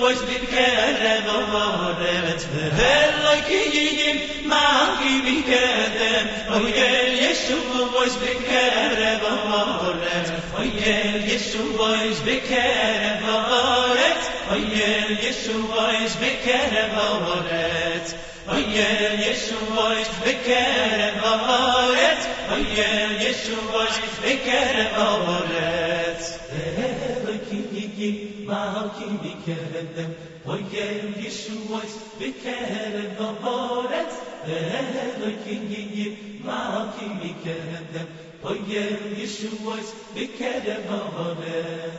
Yeshua's B'Kerem Oret V'Elokiyim Ma'aki B'Kerem Oyel Yeshua's B'Kerem Oret Oyel Yeshua's B'Kerem Oret Oyel Yeshua's B'Kerem Oret Oyel Yeshua's B'Kerem Oret Oyel Yeshua's B'Kerem Oret Malki B'Kerem Oyel Yeshua's B'Kerem Oret Elohim Malki B'Kerem Oyel Yeshua's B'Kerem Oret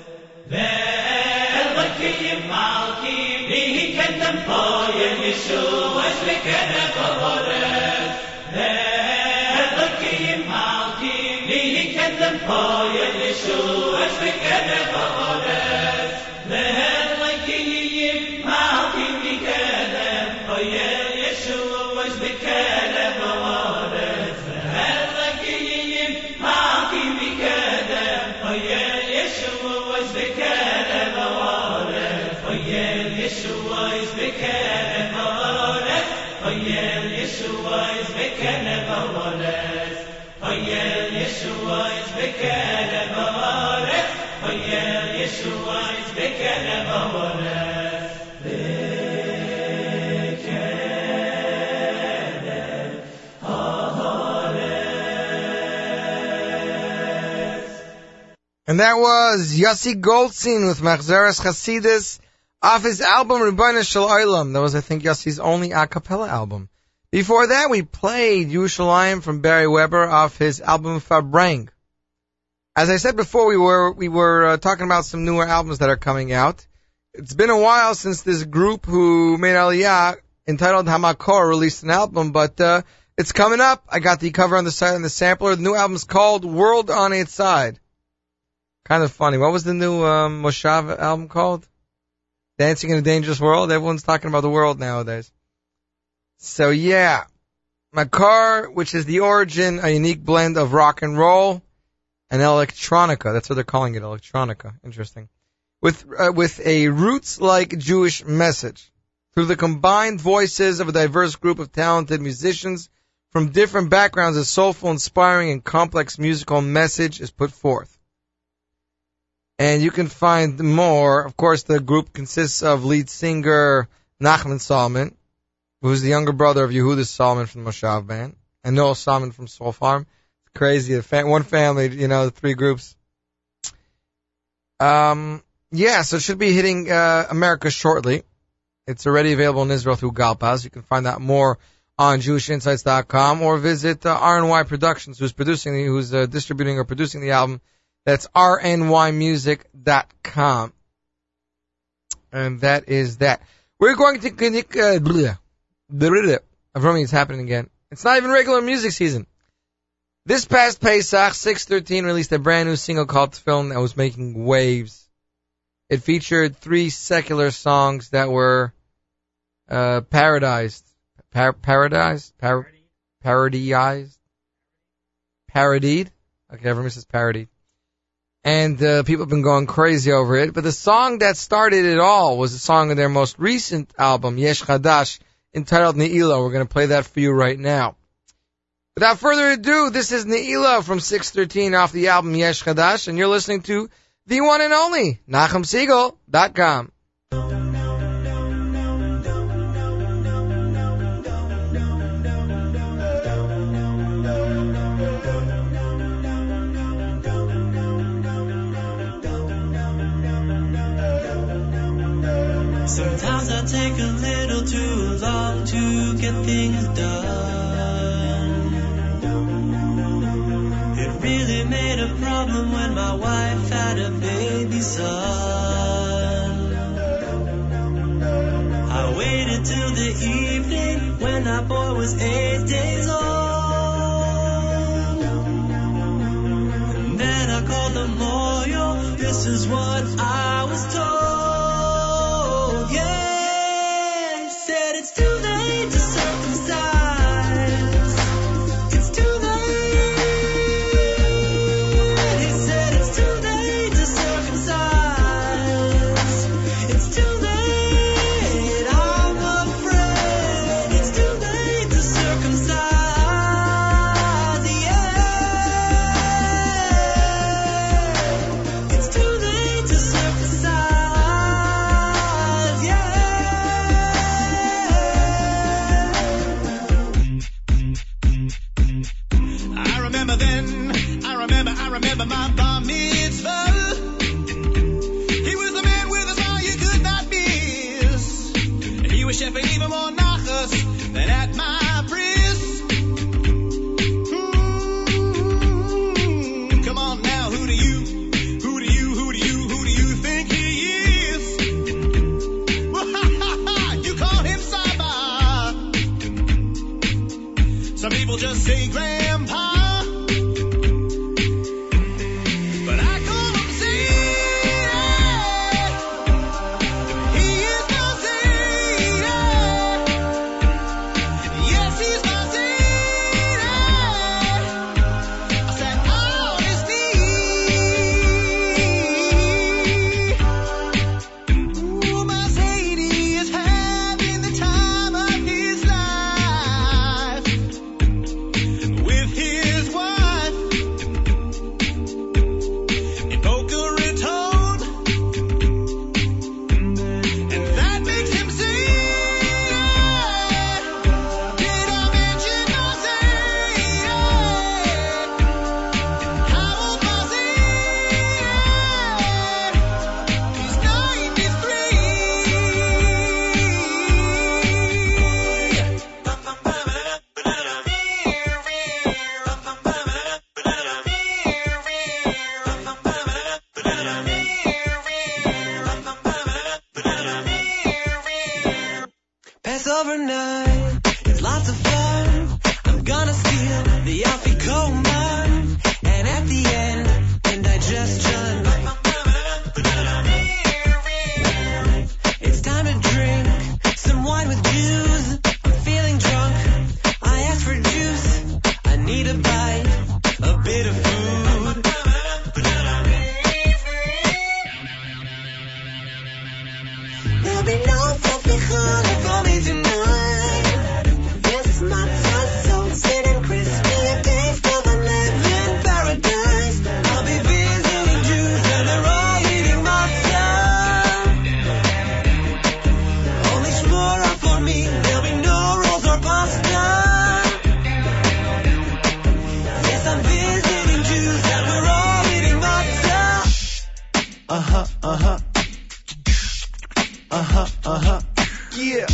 Elohim Malki B'Kerem Oyel Yeshua's B'Kerem Oret Elohim Malki B'Kerem Oyel Yeshua's B'Kerem Oret Elohim Malki B'Kerem Oyel Yeshua's B'Kerem Oret Elohim Malki B'Kerem Oyel Yeshua's B'Kerem Oret Oyel Yeshua's B'Kerem Oret Oyel Yeshua's B'Kerem Oret Oyel Yeshua's B'Kerem Oret Oyel Yeshua's B'Kerem Oret And that was Yossi Goldstein with Machzeres Chasidus off his album Rebbeinu Shel Olam. That was, I think, Yossi's only a cappella album. Before that, we played Yerushalayim from Barry Weber off his album Farbrang. As I said before, we were talking about some newer albums that are coming out. It's been a while since this group who made Aliyah, entitled Hamakor, released an album, but it's coming up. I got the cover on the side and the sampler. The new album's called World on Its Side. Kind of funny. What was the new Moshav album called? Dancing in a Dangerous World? Everyone's talking about the world nowadays. So yeah, Makar, which is the origin, a unique blend of rock and roll and electronica. That's what they're calling it, electronica. Interesting. With a roots-like Jewish message. Through the combined voices of a diverse group of talented musicians from different backgrounds, a soulful, inspiring, and complex musical message is put forth. And you can find more. Of course, the group consists of lead singer Nachman Salman, who's the younger brother of Yehuda Salman from the Moshav Band, and Noel Salman from Soul Farm. It's crazy. One family, the three groups. So it should be hitting America shortly. It's already available in Israel through Galpaz. You can find out more on JewishInsights.com or visit RNY Productions, who's distributing or producing the album. That's rnymusic.com. And that is that. We're going to Avrami, it's happening again. It's not even regular music season. This past Pesach, 613 released a brand new single called Film that was making waves. It featured 3 secular songs that were parodied. Okay, everyone says parodied. And people have been going crazy over it. But the song that started it all was a song of their most recent album, Yesh Chadash, entitled Ne'ilah. We're going to play that for you right now. Without further ado, this is Ne'ilah from 613 off the album Yesh Chadash, and you're listening to the one and only NachumSiegel.com. Sometimes I take a little too long to get things done. It really made a problem when my wife had a baby son. I waited till the evening when that boy was 8 days old. And then I called the lawyer, this is what I was told. Yeah, he said it's too late to circumcise. It's too late. He said it's too late to circumcise. It's too late. get me even more nauseous than at my breast. Come on now, who do you think he is? You call him Saba. Some people just say Grandpa. Passover night, it's lots of fun. I'm gonna steal the Afikoman, and at the end, indigestion. It's time to drink some wine with Jews. I'm feeling drunk. I asked for juice. I need a bite, a bit of food. There'll be no Fofichon for me tonight. This matzah so thin and crispy, a taste of a living paradise. I'll be visiting Jews and they're all eating matzah. Only shmura for me, there'll be no rolls or pasta. Yes, I'm visiting Jews and we're all eating matzah. Yeah.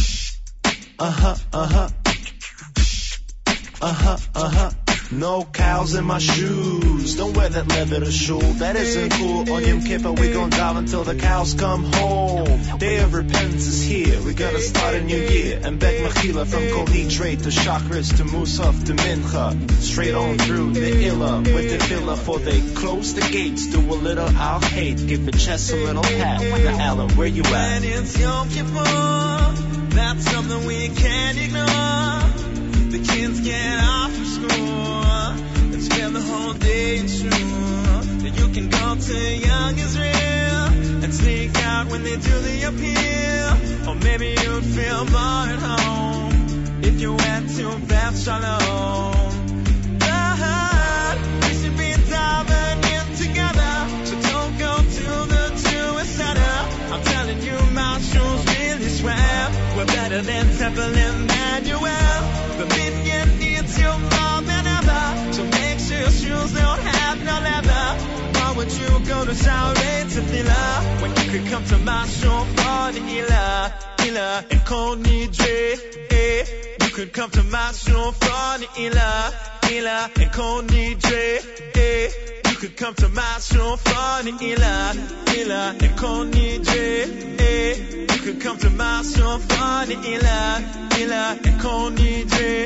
No cows in my shoes. Don't wear that leather to shul. That isn't cool. On Yom Kippur we gon' dive until the cows come home. Day of repentance is here. We gotta start a new year and beg Mechila from Kol Nitrate to Chakras to Musaf to Mincha. Straight on through the Illa with the Villa, for they close the gates. Do a little I'll hate. Give the chest a little pat. The Alan, where you at? When it's Yom Kippur, that's something we can't ignore. The kids get off from school and spend the whole day in shul. Then you can go to Young Israel and sneak out when they do the appeal. Or maybe you'd feel more at home if you went to Beth Shalom. But we should be diving in together, so don't go to the Jewish Center. I'm telling you, my shoes really swell. We're better than Temple Emmanuel. The minion needs you more than ever, so make sure your shoes don't have no leather. Why would you go to Shaarei Tefillah when you could come to my show for the Ila and Kol Nidre? You could come to my show for the Ila and Kol Nidre. You could come to my show for the Ila and Kol Nidre. You could come to my show for the Ila and Kol Nidre.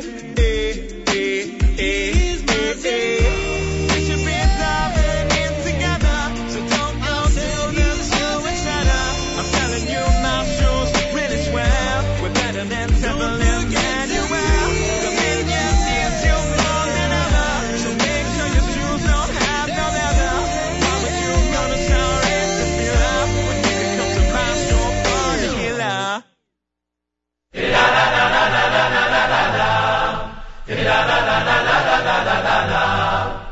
We should be diving in together, so don't go to the Jewish Center. I'm telling you, my shoes really swell. We're better than Temple Emmanuel. The minion needs you more than ever, so make sure your shoes don't have no leather. Why would you go to Shaarei Tefillah when you can come to my show for the Hilah? La la la la la la la la la la la la la la la la.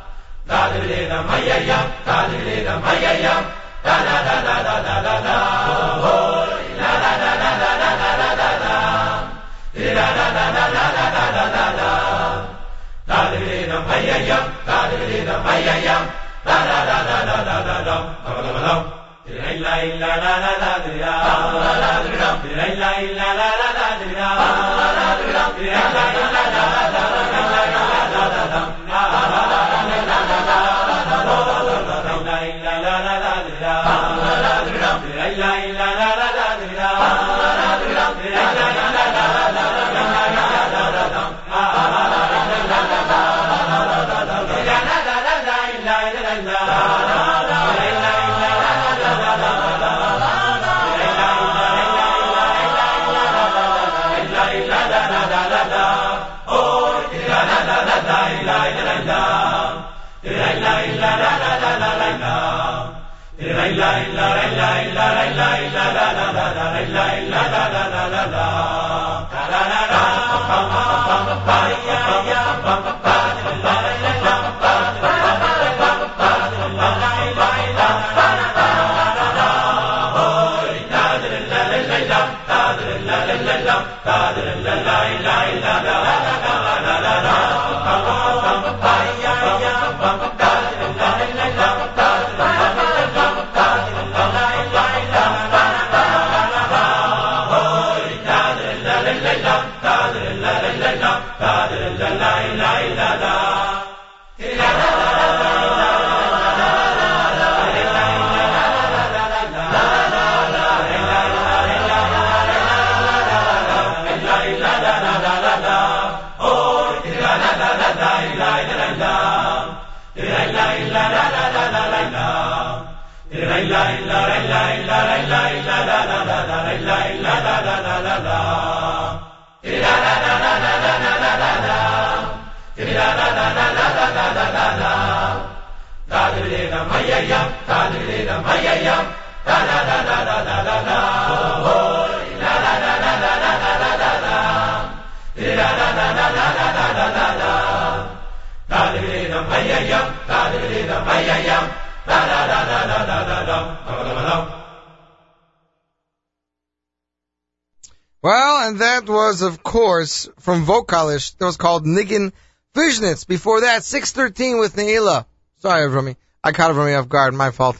Well, and that was, of course, from Vokalish. That was called Niggin Vishnitz. Before that, 613 with Neila. Sorry, Avrami. I caught Avrami off guard. My fault.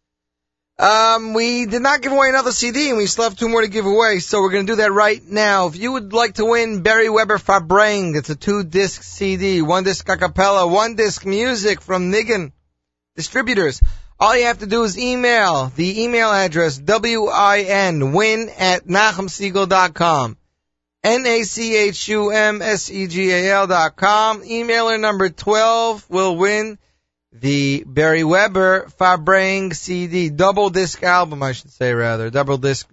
We did not give away another CD, and we still have two more to give away, so we're going to do that right now. If you would like to win Barry Weber Farbreng, it's a 2-disc CD, 1-disc a cappella, 1-disc music from Niggin Distributors. All you have to do is email the email address, win@nachumsegal.com. NACHUMSEGAL.com. Emailer number 12 will win the Barry Weber Farbreng CD, double disc album, I should say rather. Double disc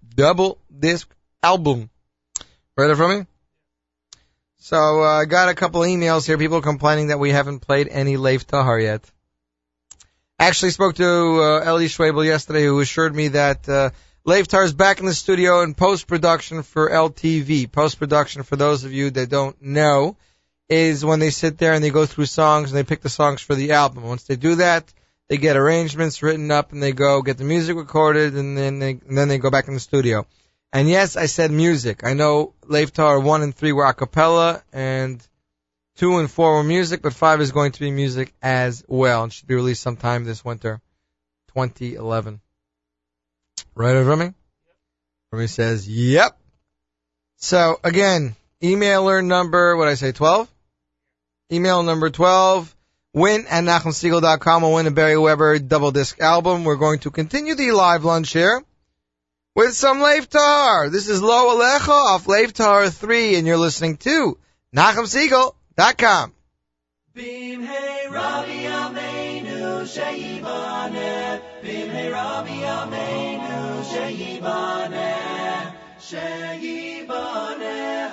album. Read it from me? So, I got a couple emails here, people complaining that we haven't played any Leif Tahar yet. Actually spoke to Eli Schwabel yesterday, who assured me that Leif Tahar is back in the studio in post-production for LTV. Post-production, for those of you that don't know, is when they sit there and they go through songs and they pick the songs for the album. Once they do that, they get arrangements written up and they go get the music recorded and then they go back in the studio. And yes, I said music. I know Leif Tahar 1 and 3 were a cappella and 2 and 4 were music, but 5 is going to be music as well and should be released sometime this winter, 2011. Right over me? Remy says, yep. So, again, emailer number, 12? Email number 12, win@nachumsegal.com will win a Barry Weber double disc album. We're going to continue the live lunch here with some Leif Tahar. This is Lo Alecha off Leif Tahar 3, and you're listening to NachumSegal.com. Bim hey Rabbi Ameinu sheyibaneh, Bim hey Rabbi Ameinu sheyibaneh, sheyibaneh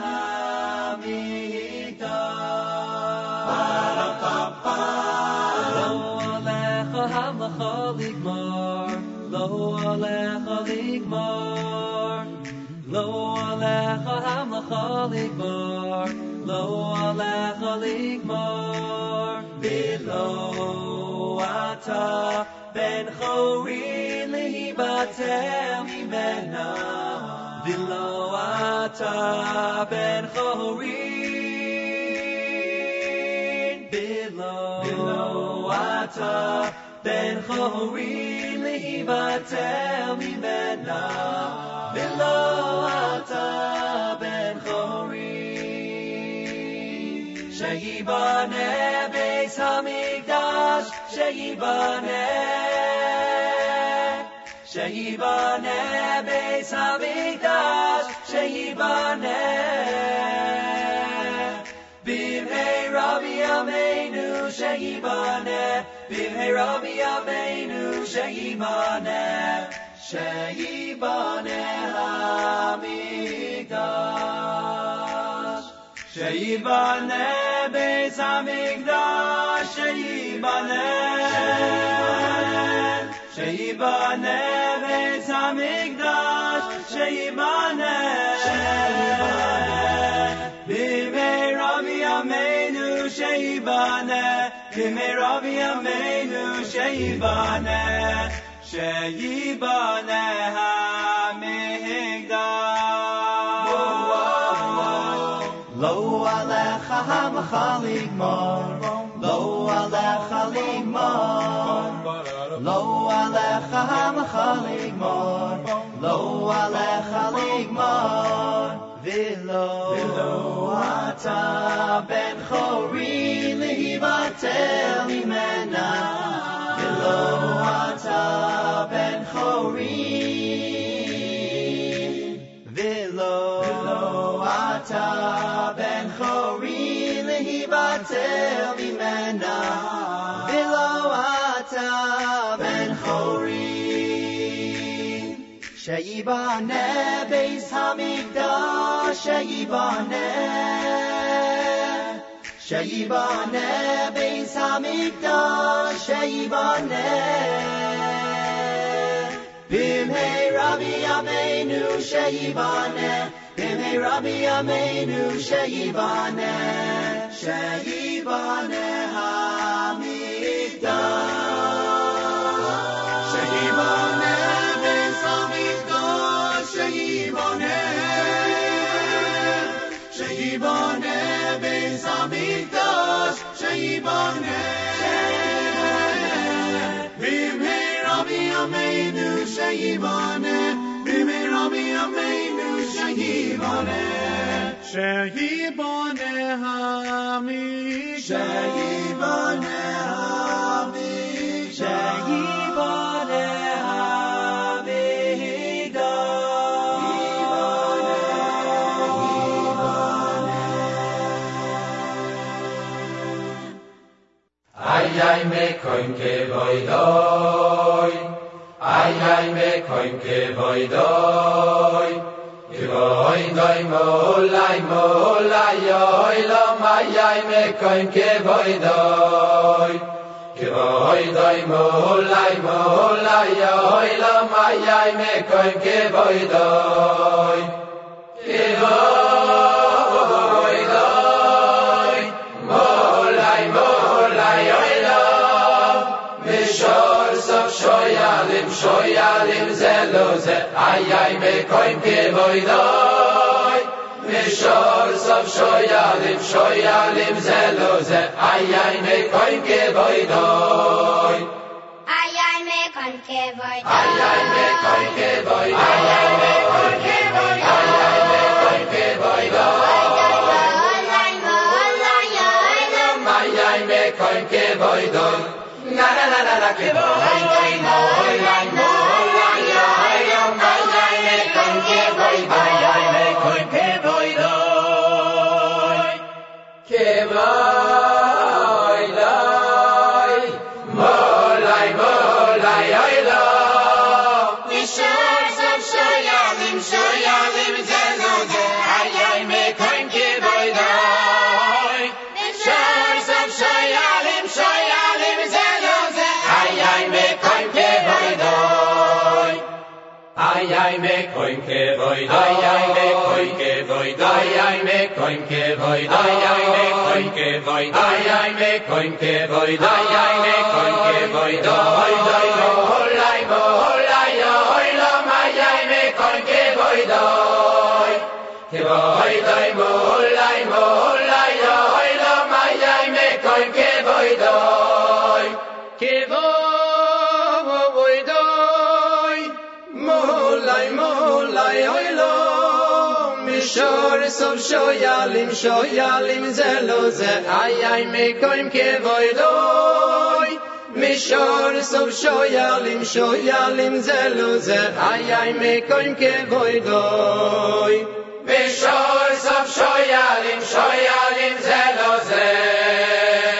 hamigdal. Lo alecha ligmar, lo alecha hamlacha ligmar, lo alecha ligmar, bilo ata ben chori lihibatel mimena, bilo ata ben chori, bilo ata ben chori lihibatel mimena, bilo ata ben chori. Sheyibaneh beis hamikdash, sheyibaneh, sheyibane beis hamikdash sheyibane bimhei Rabbi Yameinu sheyibane bimhei Rabbi Yameinu sheyibane hamikdash sheyibane beis hamikdash sheyibane sheyibane beis hamikdash sheyibane bimei Rabbi Yameinu sheyibane bimei Rabbi Yameinu sheyibane sheyibane hamikdash lo alecha hamachaligmor lo alecha ligmor lo alecha hamachaligmor lo alecha ligmor vilo ata ben chori lehivatel imena vilo ata ben chori vilo ata ben chori lehivatel imena vilo ata ben chori sheyibane beis hamikdash sheyibane sheyibane beis hamikdash sheyibane bimhei Rabbi Yameinu sheyibane bimhei Rabbi Yameinu sheyibane sheyibane hamikdash sheyibane beis hamikdash sheyibane sheyibane beis hamikdash sheyibane bimhei Rabbi Yameinu sheyibane bimhei Rabbi Yameinu sheyibane sheyibane hamik sheyibane hamik sheyibane ay me koim ke voidoy ay me koim ke voidoy voidoy molay oy lo ay me koim ke voidoy voidoy molay oy lo ay me koim ke voidoy shoyalim zeloze ay me koim ke voidoy mishor sov shoyalim zeloze ay me koim ke voidoy ay me koim ke voidoy ay me koim ke voidoy ay me koim ke voidoy ay me koim ke voidoy ay me koim ke voidoy na na na na ke voidoy ay me koim ke voidoy ay me koim ke voidoy ay me koim ke voidoy ay me koim ke voidoy ay me koim ke voidoy ay me koim ke voidoy molay oy lo ay me koim ke voidoy molay oy lo ay me koim ke voidoy Mishor sov shoyalim zeloze ay me koim ke voidoy Mishor Sof Shoyalim Zelu Zer Ayay Mekoim Kevoidoi Mishor Sof Shoyalim Zelu Zer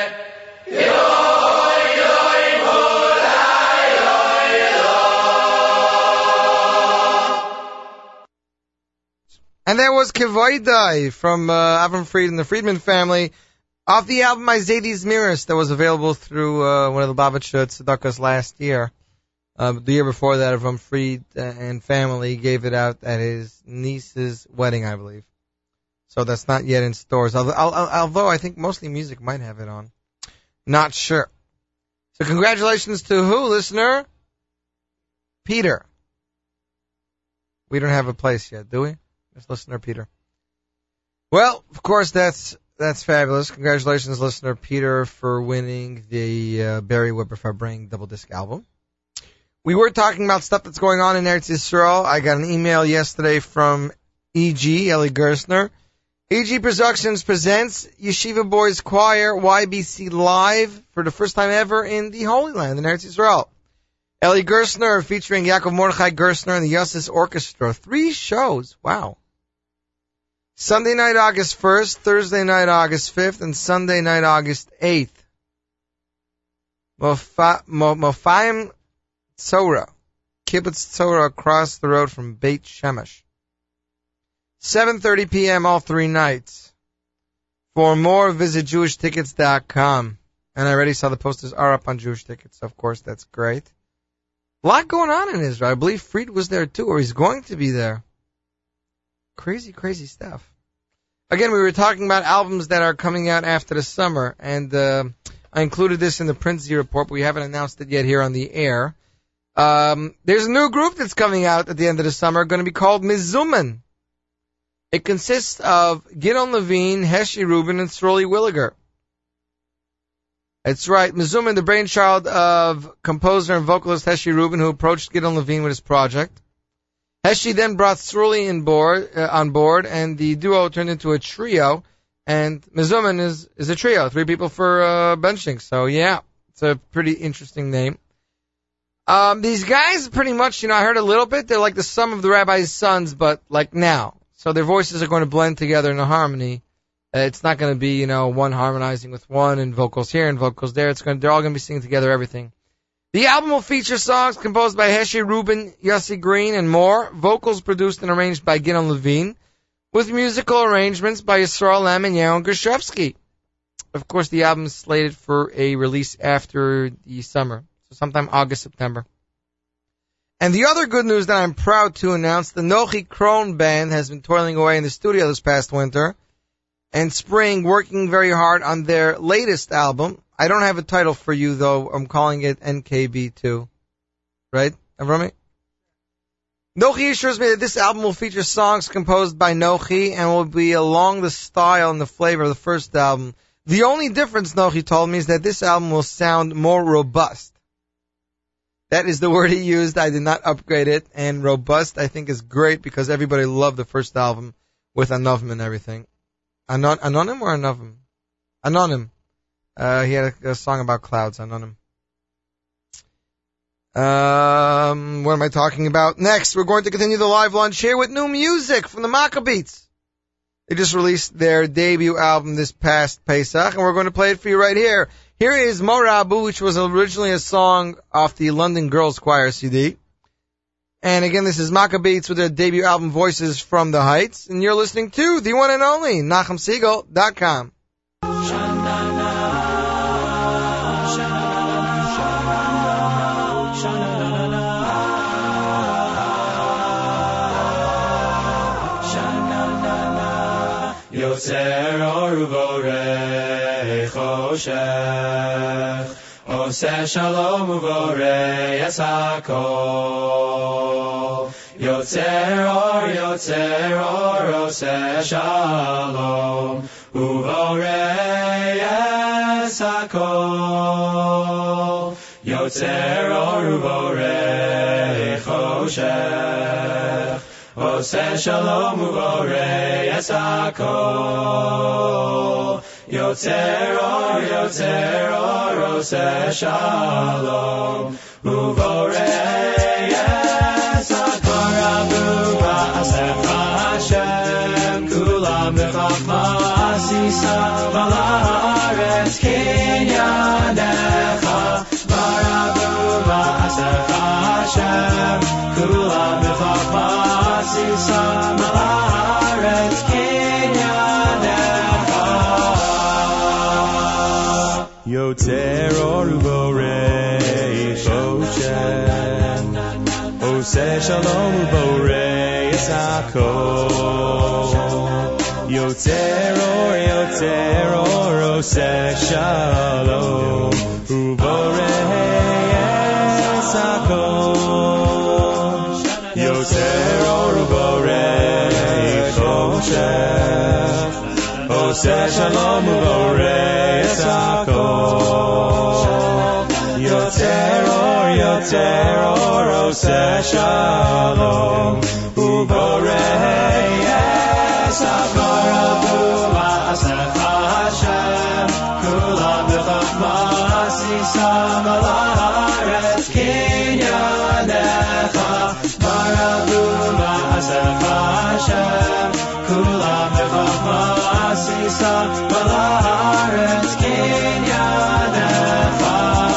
And that was Kevoidai from Avram Fried and the Friedman family off the album Izadi's Miras that was available through one of the Lubavitcher Tzedakahs last year. The year before that, Avram Fried and family gave it out at his niece's wedding, I believe. So that's not yet in stores, although I think mostly music might have it on. Not sure. So congratulations to who, listener? Peter. We don't have a place yet, do we? It's listener Peter. Well, of course, that's fabulous. Congratulations, listener Peter, for winning the Barry Weber Farbring double disc album. We were talking about stuff that's going on in Eretz Yisrael. I got an email yesterday from E.G., Eli Gerstner. E.G. Productions presents Yeshiva Boys Choir YBC Live for the first time ever in the Holy Land in Eretz Yisrael. Eli Gerstner featuring Yaakov Mordechai Gerstner and the Yossis Orchestra. 3 shows. Wow. Sunday night, August 1st, Thursday night, August 5th, and Sunday night, August 8th. Mofaim Tzora, Kibbutz Tzora across the road from Beit Shemesh. 7:30 p.m. all 3 nights. For more, visit JewishTickets.com. And I already saw the posters are up on Jewish Tickets, of course, that's great. A lot going on in Israel. I believe Fried was there too, or he's going to be there. Crazy, crazy stuff. Again, we were talking about albums that are coming out after the summer, and I included this in the Prince Z report, but we haven't announced it yet here on the air. There's a new group that's coming out at the end of the summer, going to be called Mizuman. It consists of Gidon Levine, Heshi Rubin, and Sroli Williger. That's right, Mizuman, the brainchild of composer and vocalist Heshi Rubin, who approached Gidon Levine with his project. Heshi then brought Sruli on board, and the duo turned into a trio, and Mizuman is a trio, 3 people for benching, so yeah, it's a pretty interesting name. These guys pretty much, I heard a little bit, they're like the sum of the rabbi's sons, but like now. So their voices are going to blend together in a harmony. It's not going to be, one harmonizing with one and vocals here and vocals there. They're all going to be singing together everything. The album will feature songs composed by Heshi Rubin, Yossi Green, and more. Vocals produced and arranged by Gidon Levine, with musical arrangements by Yisrael Lam and Yaron Gershevsky. Of course, the album is slated for a release after the summer, so sometime August, September. And the other good news that I'm proud to announce, the Nochi Krohn Band has been toiling away in the studio this past winter and spring, working very hard on their latest album. I don't have a title for you, though. I'm calling it NKB2. Right, Avrami? Nochi assures me that this album will feature songs composed by Nochi and will be along the style and the flavor of the first album. The only difference, Nochi told me, is that this album will sound more robust. That is the word he used. I did not upgrade it. And robust, I think, is great because everybody loved the first album with Anovim and everything. Anonim or Anovim? Anonim. He had a song about clouds, Anonim. What am I talking about? Next, we're going to continue the live lunch here with new music from the Maccabeats. They just released their debut album this past Pesach, and we're going to play it for you right here. Here is Morabu, which was originally a song off the London Girls Choir CD. And again, this is Maccabeats with their debut album Voices from the Heights. And you're listening to the one and only NachumSiegel.com. Yotzer or uvorei choshech, oseh shalom uvorei esakol. Yotzer or oseh shalom uvorei esakol. Yotzer or uvorei choshech, Oseh Shalom Uvorei Es HaKol. Yotzer Or, Oseh Shalom Uvorei Es HaKol. Rabu Ba'asecha Hashem Kulam B'chachma Asisa B'la'aretz Kinyanecha. Barabu Ba'asecha Hashem Kulam B'chachma Asisa B'la'aretz Kinyanecha. Yotzer Or Uvorei Oshem Oseh Shalom Uvorei Es HaKol. Yotzer Or, Oseh Shalom Uvorei Es HaKol. Yotzer Or Uvorei Oshem Oseh Shalom Uvorei Es HaKol. Yotzer Or, Oseh Shalom Uvorei Es HaKol. Rabu Ba'asecha Hashem Kulam B'chachma Asisa B'la'aretz Kinyanecha. Barabu Ba'asecha Hashem Kulam B'chachma Asisa B'la'aretz Kinyanecha.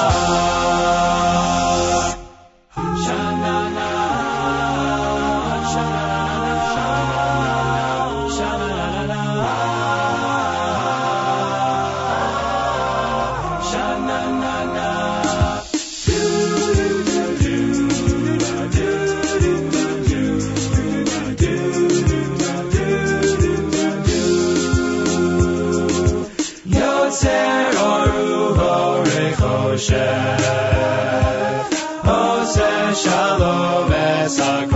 Oseh Shalom Es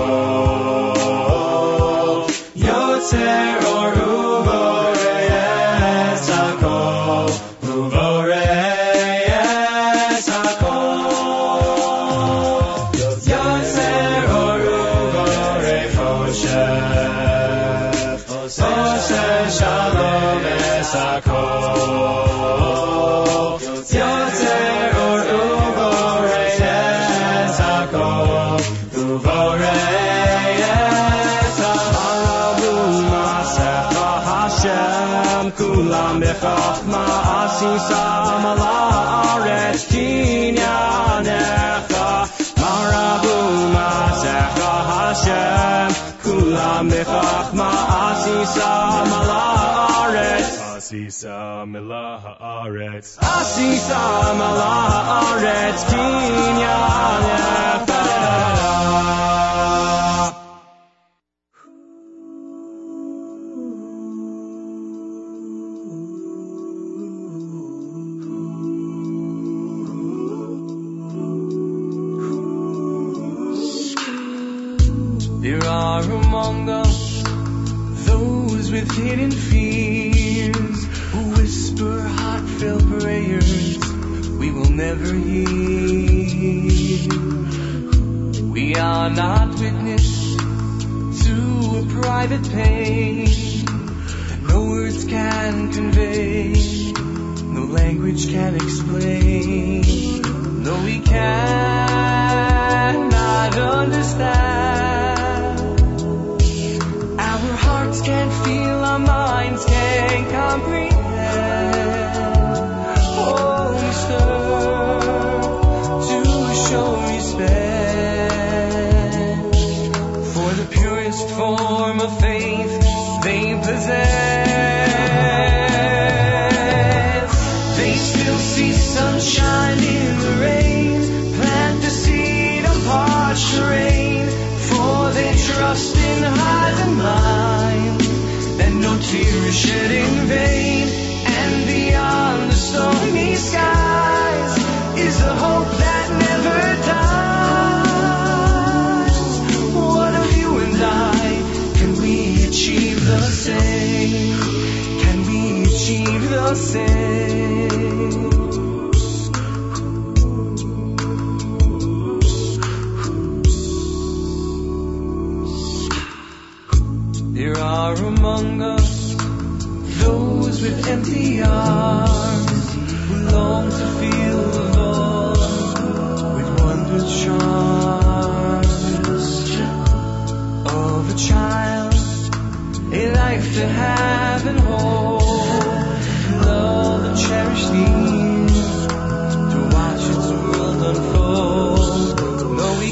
HaKol. Yotzer Or Uvorei Es HaKol. Uvorei Es HaKol. Yotzer Or Uvorei Oshem Oseh Shalom Es HaKol. Yotzer Or Uvorei Es HaKol. Uvorei Es HaKol. Ma'asecha Hashem Kulam B'chachma Asisa B'la'aretz Kinyanecha. Marabu Ma'asecha Hashem Kulam B'chachma Asisa B'la'aretz Asisa Haaretz Asisa Haaretz Kinyanecha. There are among us those with hidden fears who whisper heartfelt prayers we will never hear. We are not witness to a private pain that no words can convey, no language can explain. No, we cannot understand. Our hearts can't feel, our minds can't comprehend. Oh, we stir to show respect for the purest form of faith they possess. They still see sunshine in the rain, plant the seed of parched terrain, for they trust in heart and mind that no tear is shed in vain. And beyond the stormy skies is a hope that never dies. What of you and I? Can we achieve the same? Can we achieve the same? There are among us those with empty arms who long to feel the love with wondrous charms of a child, a life to have and hold, love and cherish these, to watch its world unfold. No, we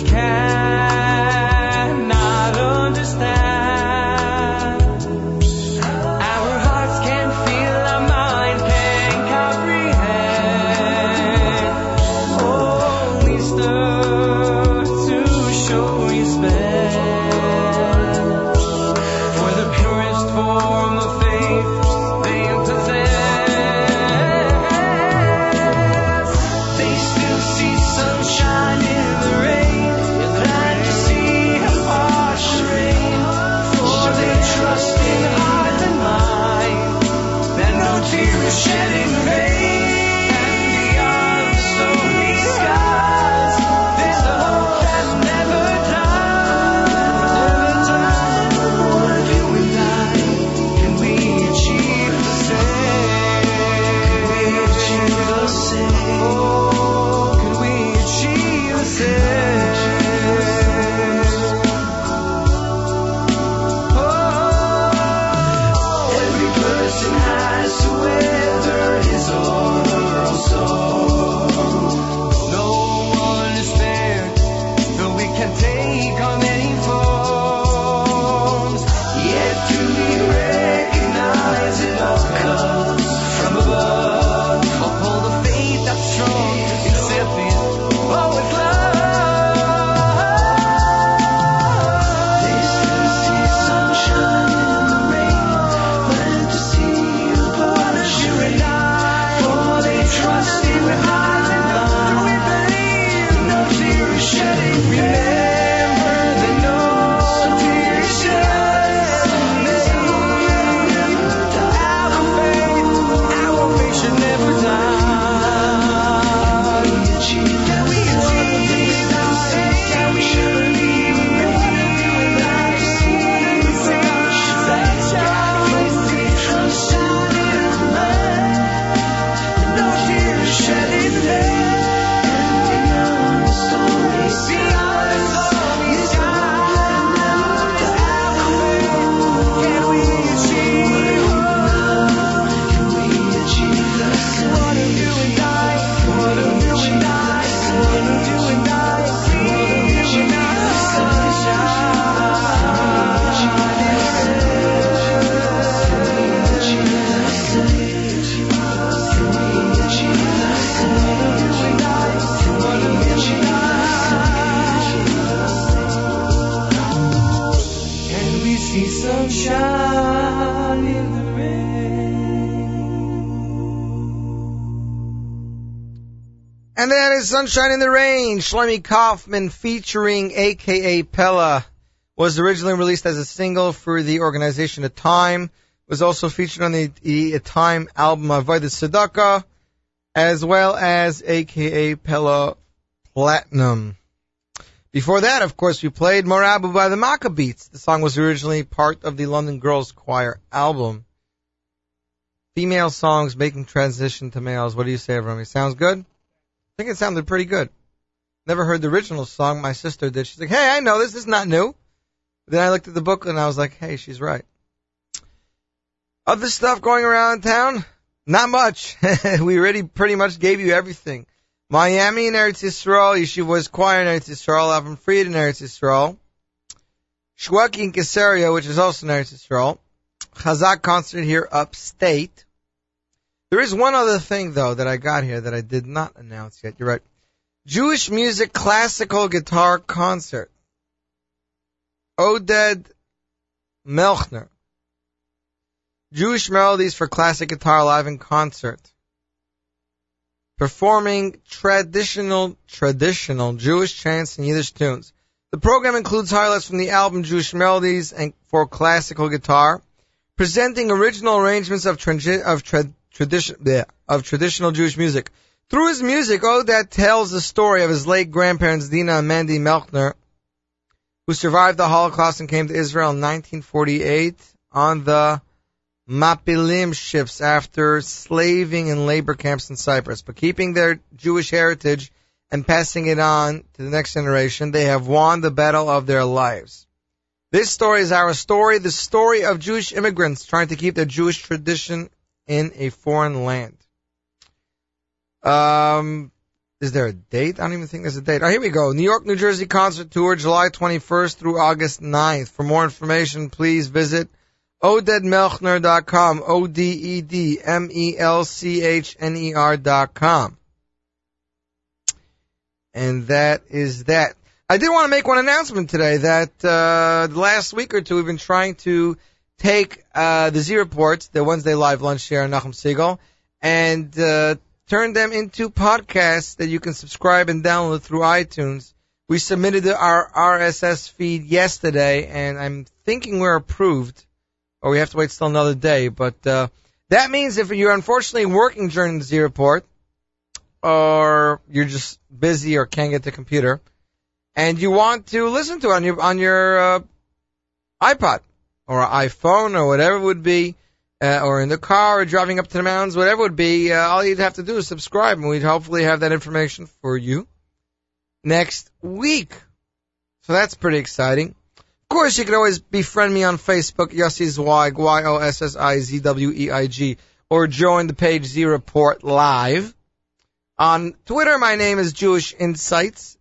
cannot understand. Our hearts can feel, our mind can comprehend. Only stir to show respect for the purest form of faith they possess. They still see sunshine in the rain, plan to see a partial rain, for they trust in heart and mind that no tear is shed in vain. And beyond the stormy skies, there's a hope that never dies. What if we die? Can we achieve the same? Oh, can we achieve the same? Oh, every person has to weather his or her own storm. No one is spared, though we can take on many forms. Yet to be recognized, it all comes from above. Uphold a faith that's strong, it's simply always love. They still see sunshine in the rain, plan to see the partial rain, for they trust in heart and mind. No tear is shedding. Remember that no tear is shed. Our faith should never die. Can we achieve that? Can we believe in that? Trust in man. No tear is shed in vain. Beyond the stormy skies, can we achieve? Can we achieve the same? What do you and I? What do you and I? What do you and I? Can we see sunshine in the rain? And that is Sunshine in the Rain. Shlomi Kaufman featuring AKA Pella was originally released as a single for the organization A Time. Was also featured on the A Time album Avodah Tzedakah, as well as AKA Pella Platinum. Before that, of course, we played Morabu by the Maccabeats. The song was originally part of the London Girls Choir album. Female songs making transition to males. What do you say, everyone? Sounds good? I think it sounded pretty good. Never heard the original song. My sister did. She's like, hey, I know this. This is not new. Then I looked at the book and I was like, hey, she's right. Other stuff going around town? Not much. We already pretty much gave you everything. Miami in Eretz Yisrael, Yeshiva's Choir in Eretz Yisrael, Avram Fried in Eretz Yisrael, Shweki in Caesarea, which is also in Eretz Yisrael, Chazak concert here upstate. There is one other thing, though, that I got here that I did not announce yet. You're right. Jewish Music Classical Guitar Concert. Oded Melchner. Jewish Melodies for Classic Guitar Live in Concert. Performing traditional Jewish chants and Yiddish tunes. The program includes highlights from the album Jewish Melodies and for classical guitar, presenting original arrangements of traditional Jewish music. Through his music, Oded tells the story of his late grandparents Dina and Mandy Melchner, who survived the Holocaust and came to Israel in 1948 on the Mapilim ships after slaving in labor camps in Cyprus. But keeping their Jewish heritage and passing it on to the next generation, they have won the battle of their lives. This story is our story, the story of Jewish immigrants trying to keep their Jewish tradition in a foreign land. Is there a date? I don't even think there's a date. Oh, here we go. New York, New Jersey concert tour, July 21st through August 9th. For more information, please visit odedmelchner.com, ODEDMELCHNER.com. And that is that. I did want to make one announcement today that the last week or two we've been trying to take the Z Reports, the Wednesday live lunch here on Nachum Segal, and turn them into podcasts that you can subscribe and download through iTunes. We submitted our RSS feed yesterday, and I'm thinking we're approved, or we have to wait still another day. But that means if you're unfortunately working during the Z Report, or you're just busy or can't get the computer, and you want to listen to it on your iPod or iPhone or whatever it would be, or in the car or driving up to the mountains, whatever it would be, all you'd have to do is subscribe, and we'd hopefully have that information for you next week. So that's pretty exciting. Of course, you can always befriend me on Facebook, Yossi Zweig, YOSSIZWEIG, or join the page Z Report Live. On Twitter, my name is Jewish Insights,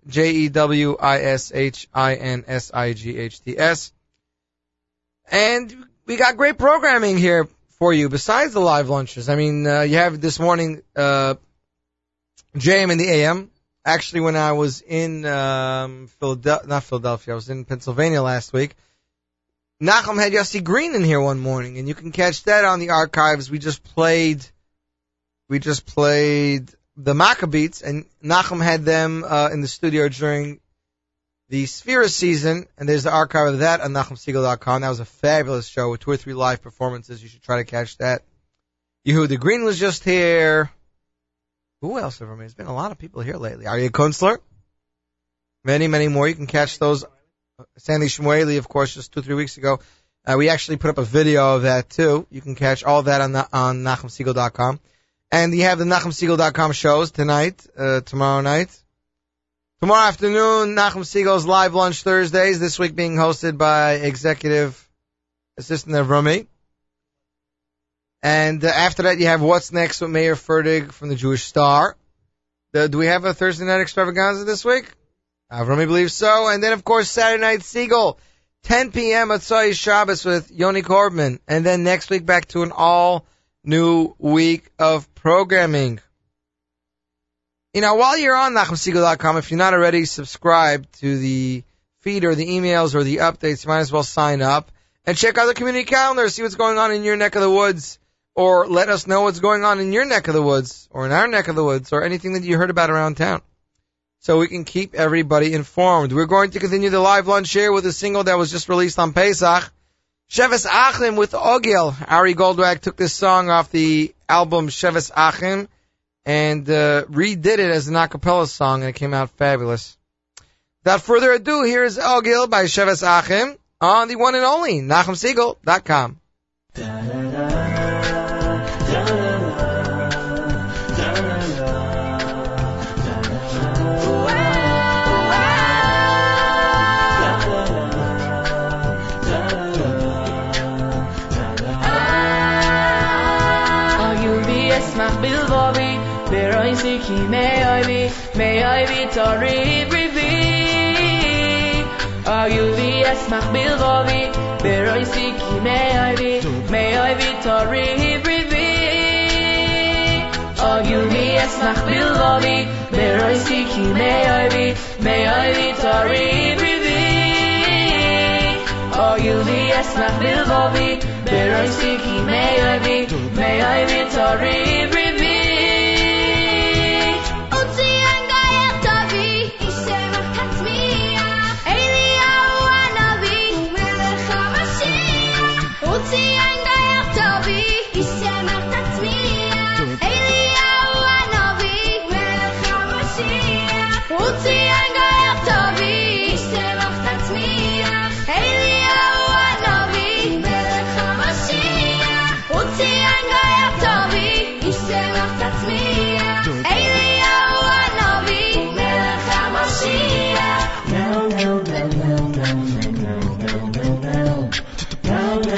JEWISHINSIGHTS. And we got great programming here for you besides the live lunches. I mean, you have this morning JM in the AM. Actually, when I was in Philadelphia, I was in Pennsylvania last week. Nachum had Yossi Green in here one morning, and you can catch that on the archives. We just played the Maccabees, and Nachum had them in the studio during the Sphera season, and there's the archive of that on NachumSegal.com. That was a fabulous show with 2 or 3 live performances. You should try to catch that. Yehuda Green was just here. Who else over me? There's been a lot of people here lately. Aryeh Kunstler. Many, many more. You can catch those. Sandy Shmueli, of course, just 2 or 3 weeks ago. We actually put up a video of that, too. You can catch all of that on NachumSegal.com. And you have the NachumSegal.com shows tonight, tomorrow night. Tomorrow afternoon, Nachum Segal's Live Lunch Thursdays, this week being hosted by Executive Assistant of Rami. And after that, you have What's Next with Meir Fertig from the Jewish Star. Do we have a Thursday night extravaganza this week? Rami believes so. And then, of course, Saturday Night Segal, 10 p.m. at Tzai Shabbos with Yoni Korbman. And then next week, back to an all-new week of programming. You know, while you're on NachumSegal.com, if you're not already subscribed to the feed or the emails or the updates, you might as well sign up and check out the community calendar, see what's going on in your neck of the woods, or let us know what's going on in your neck of the woods, or in our neck of the woods, or anything that you heard about around town, so we can keep everybody informed. We're going to continue the live lunch here with a single that was just released on Pesach, Sheves Achim with Ogil. Ari Goldwag took this song off the album Sheves Achim, and redid it as an a cappella song, and it came out fabulous. Without further ado, here's Ogil by Sheves Achim on the one and only NachumSegal.com. May I be Tori Rivi. Are you the Esmach Bilbovi? Beroisiki, may I be Tori Rivi. Are you the Esmach Bilbovi? Beroisiki, may I be Tori Rivi. Are you the Esmach Bilbovi? Beroisiki, may I be Tori Rivi. Uzi ein Geir Tovi, ich seh noch das mir.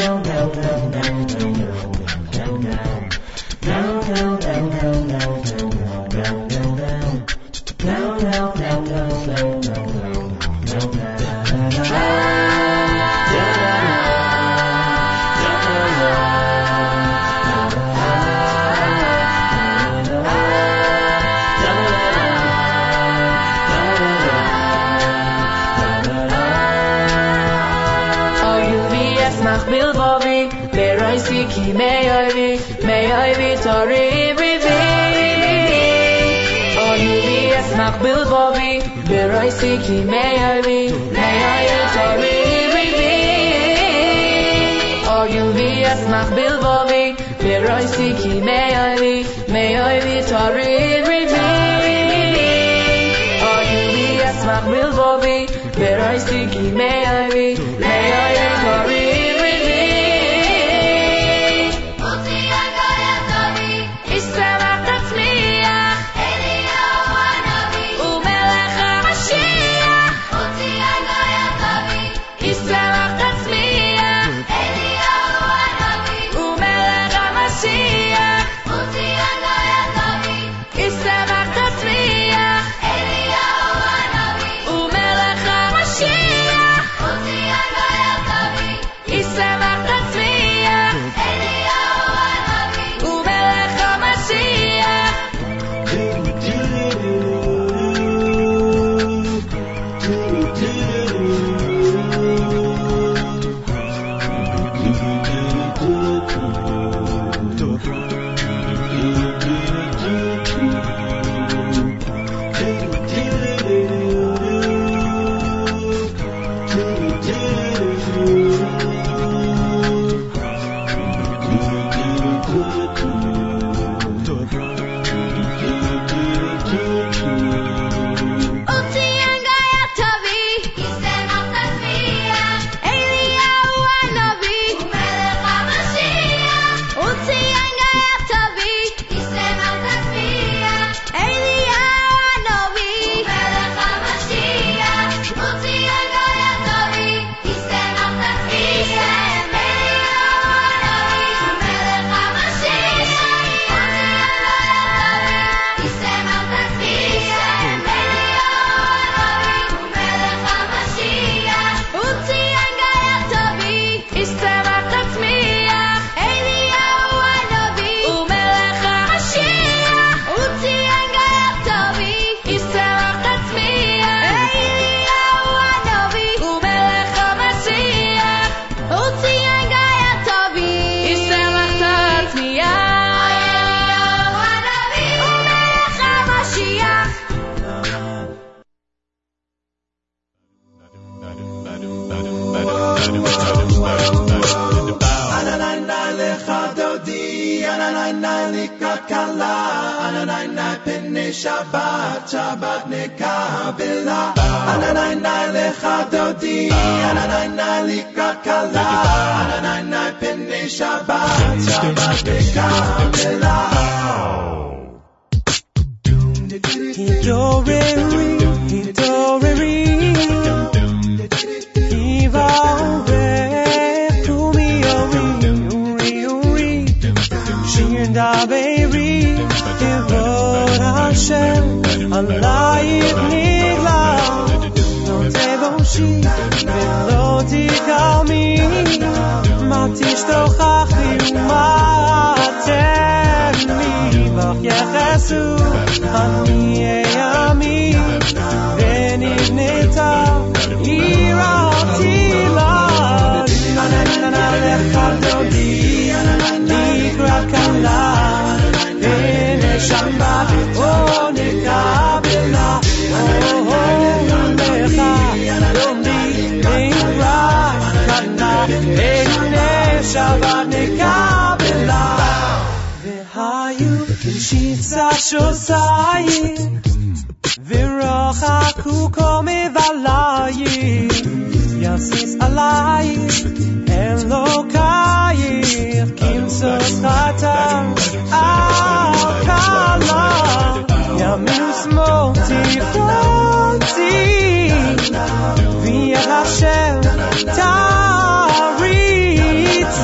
Hashem, Tarit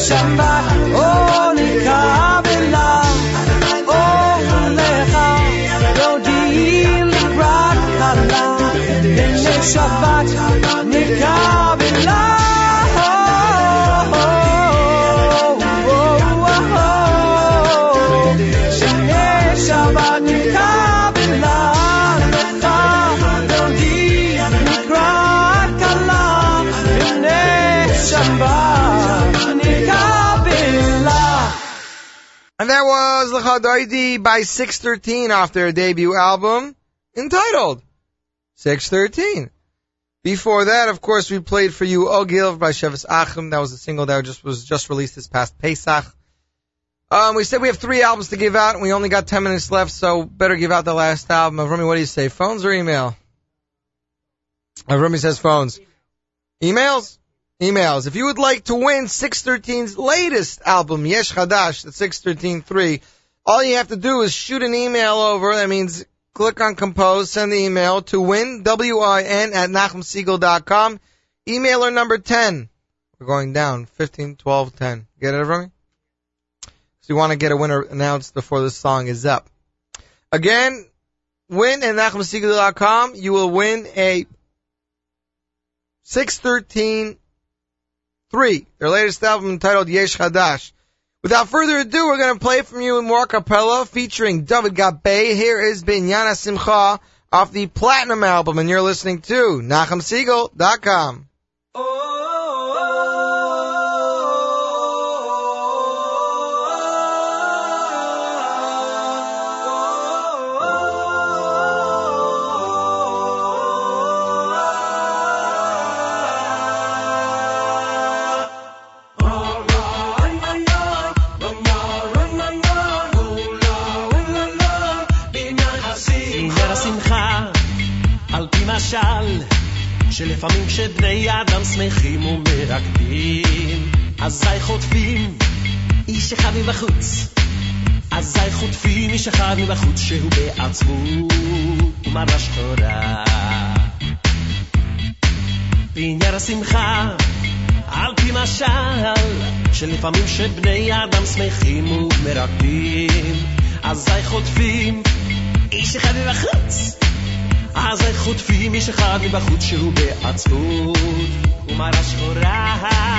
שבת או לקבלה או לך דודי לקראת כלה בני שבת נקבלה שני שבת נקבלה לך דודי לקראת כלה בני שבת נקבלה. And that was L'cha Doidi by 613 off their debut album entitled 613. Before that, of course, we played for you Ogil by Shevis Achim. That was a single that was just released this past Pesach. We said we have 3 albums to give out, and we only got 10 minutes left, so better give out the last album. Avrami, what do you say, phones or email? Avrami says phones. Emails? Emails. If you would like to win 613's latest album, Yesh Chadash, the 613-3, all you have to do is shoot an email over. That means click on compose, send the email to win, WIN, at NachumSiegel.com. Emailer number 10. We're going down. 15, 12, 10. Get it, everyone? So you want to get a winner announced before the song is up. Again, win at NachumSiegel.com. You will win a 613-3, their latest album entitled Yesh Chadash. Without further ado, we're going to play from you in more cappella featuring David Gabay. Here is Binyan Simcha off the Platinum album, and you're listening to NachumSiegel.com. שלפעמים כשבני אדם שמחים ומרקדים אזי חוטפים איש אחד מבחוץ אזי חוטפים איש אחד מבחוץ שהוא בעצמו ומראה שחורה בעניין השמחה על פי משל שלפעמים כשבני אדם שמחים ומרקדים אזי חוטפים איש אחד מבחוץ אז איך חוטפים איש אחד מבחוץ שהוא בעצבות ומראה שחורה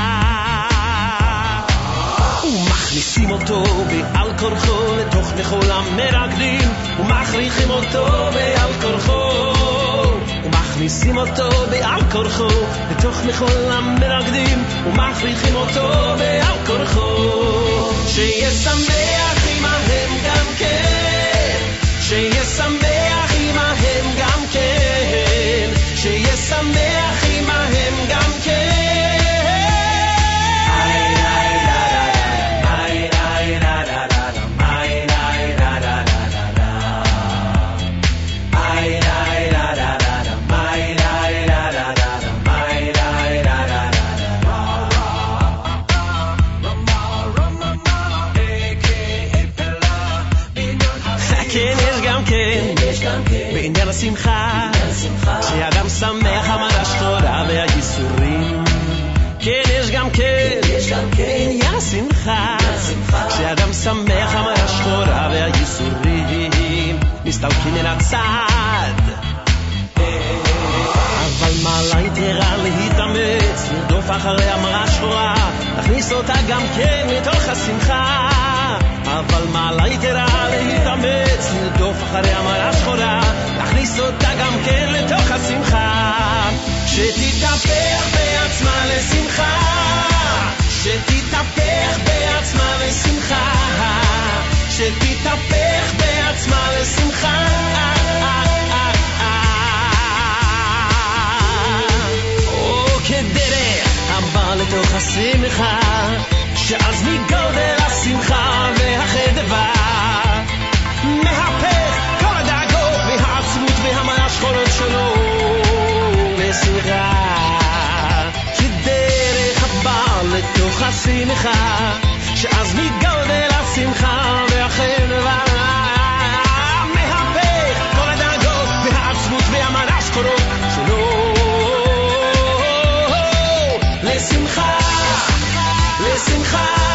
ומכניסים אותו בעל כורחו לתוך מחול המרקדים ומכריחים אותו בעל כורחו ומכניסים אותו בעל כורחו לתוך מחול המרקדים ומכריחים אותו בעל כורחו שיהיה שמח עמהם גם כן שיהיה שמח עמהם גם כן שיהיה שמח עמהם גם כן בעניין השמחה שאדם שמח המרה שחורה והייסורים כן יש גם כן בעניין השמחה שאדם שמח המרה שחורה והייסורים מסתלקים אל הצד אבל מעלה יתרה להתאמץ לרדוף אחרי המרה שחורה תכניס אותה גם כן מתוך השמחה אבל מעלה יתרה להתאמץ לרדוף אחרי המרה שחורה תכניס אותה גם כן לתוך השמחה שתתהפך בעצמה לשמחה שתתהפך בעצמה לשמחה שתתהפך בעצמה לשמחה או כדרך הבא לתוך השמחה שאז מגודל השמחה והחדווה מהפך כל הדאגות והעצבות והמרה שחורות שלו לשמחה כדרך הבא לתוך השמחה שאז מגודל השמחה והחדווה מהפך כל הדאגות והעצבות והמרה שחורות שלו לשמחה לשמחה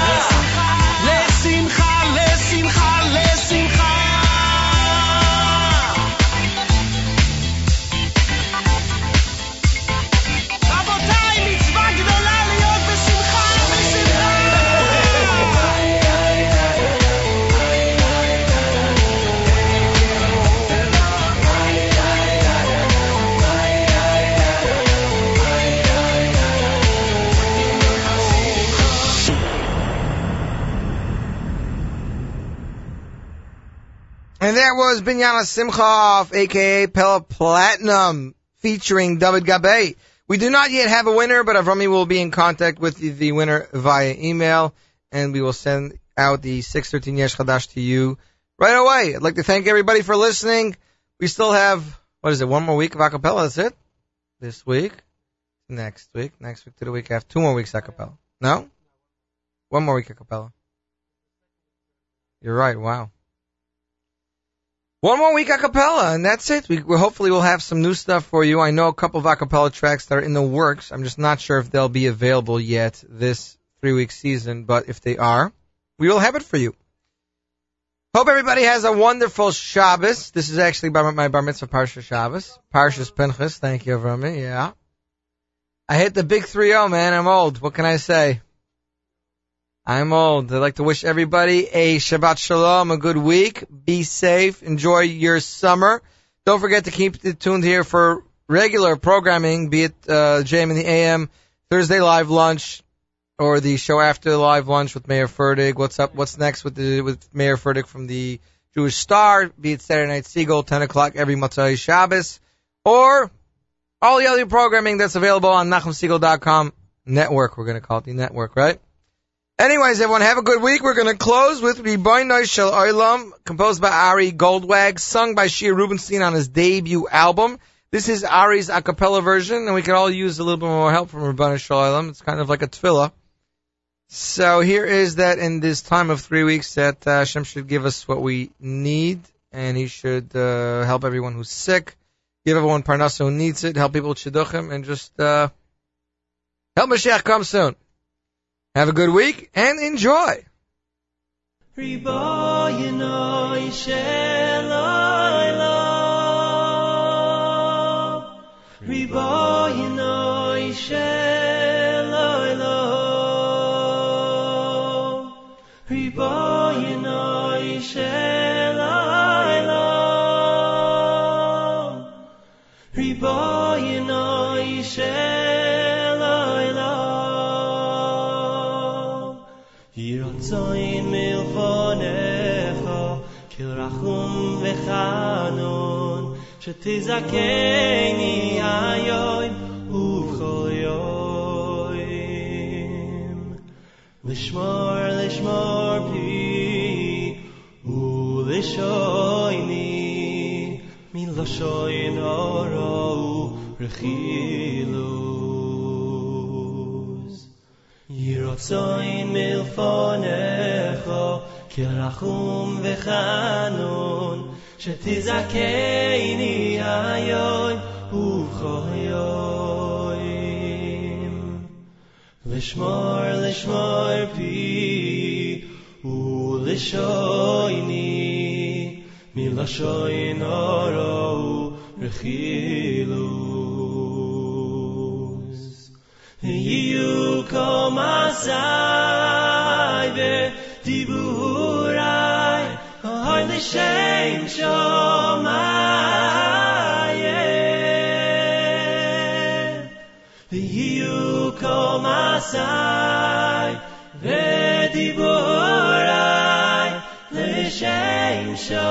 And that was Binyana Simchov, a.k.a. Pella Platinum, featuring David Gabay. We do not yet have a winner, but Avrami will be in contact with the winner via email, and we will send out the 613 Yesh Chadash to you right away. I'd like to thank everybody for listening. We still have, one more week of acapella, that's it? This week, next week to the week after, 2 more weeks acapella. No? 1 more week acapella. You're right, wow. 1 more week acapella, and that's it. We hopefully will have some new stuff for you. I know a couple of acapella tracks that are in the works. I'm just not sure if they'll be available yet this 3-week season, but if they are, we will have it for you. Hope everybody has a wonderful Shabbos. This is actually my Bar Mitzvah Parsha Shabbos. Parshas Pinchas, thank you, Avrami, yeah. I hit the big 3-0, man. I'm old. What can I say? I'm old. I'd like to wish everybody a Shabbat Shalom, a good week. Be safe. Enjoy your summer. Don't forget to keep it tuned here for regular programming, be it JM in the AM, Thursday Live Lunch, or the show after the Live Lunch with Mayor Fertig. What's next with Mayor Fertig from the Jewish Star, be it Saturday Night Seagull, 10 o'clock every Motzei Shabbos, or all the other programming that's available on NachumSegal.com network. We're going to call it the network, right? Anyways, everyone, have a good week. We're going to close with Ribono Shel Olam, composed by Ari Goldwag, sung by Shir Rubenstein on his debut album. This is Ari's a cappella version, and we can all use a little bit more help from Ribono Shel Olam. It's kind of like a tefillah. So here is that in this time of 3 weeks that Hashem should give us what we need, and He should help everyone who's sick, give everyone parnasa who needs it, help people with shidduchim, and just help Mashiach come soon. Have a good week and enjoy. Ribono Shel Olam, Ribono Shel Olam, Ribono Shel Olam, Ribono Shel Yirotzoin milfonecha kil rachum v'chanon shetizakeni hayoim uv'chol yoim lishmor pi u'lishoini miloshoin horo rechilu Yirotzoin milfonecha kil rachum v'chanon shetizakeni hayoim uv'chol yoim lishmor pi u'lishoini miloshoin horo rechilus Yiyu kol masai v'diburai Ahoy l'shem shomayim Yiyu kol masai v'diburai l'shem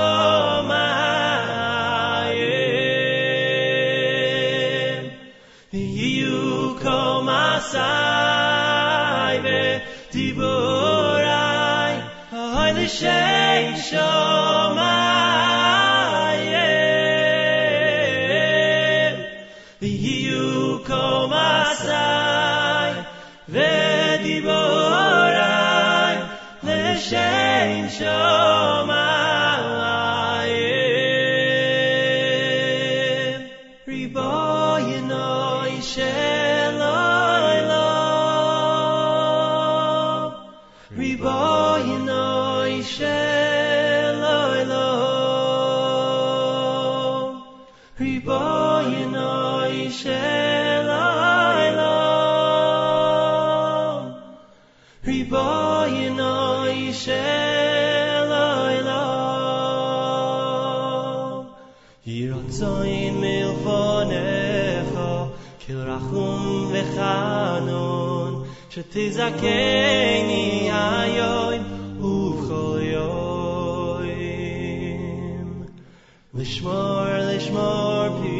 shomayim Yiyu kol masai v'diburai Ahoy l'shem shomayim Yiyu kol masai v'diburai l'shem shomayim Ribono Shel Olam Ribono Shel Olam Ribono Shel Olam Ribono Shel Olam Yirotzoin milfonecha kil rachum v'chanon shetizakeni hayoim uv'chol yoim Lishmor pi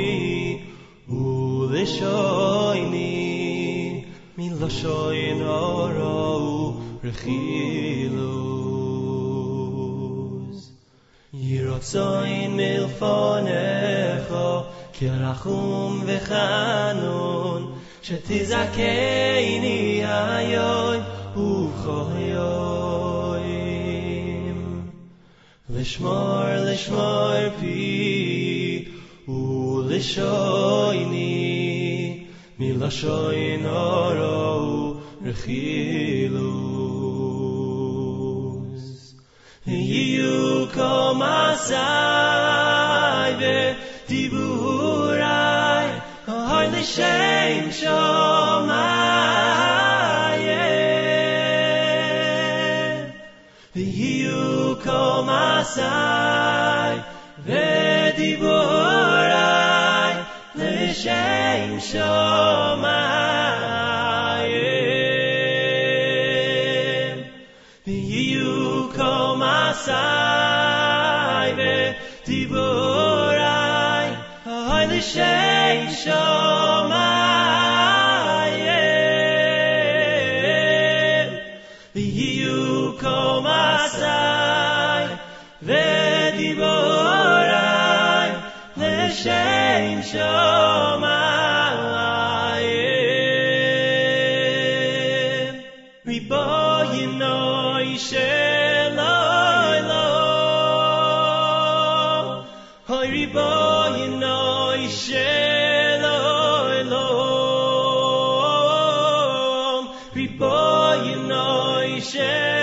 ulishoini miloshoin oro rechilus Yirotzoin milfonecho kirachum v'chanun shetizakeini hayoy uchoyoim Lishmor pi ulishoini miloshoin oro rechilus Yiyu komasai v'diburai Ahoy l'shem shomayim Yiyu komasai v'diburai l'shem shomayim Yiyu komasai v'diburai Ahoy l'shem shomayim Yiyu komasai v'diburai l'shem shomayim Riboyinoi shelaylo Hoy riboyinoi shelaylo Riboyinoi shelaylo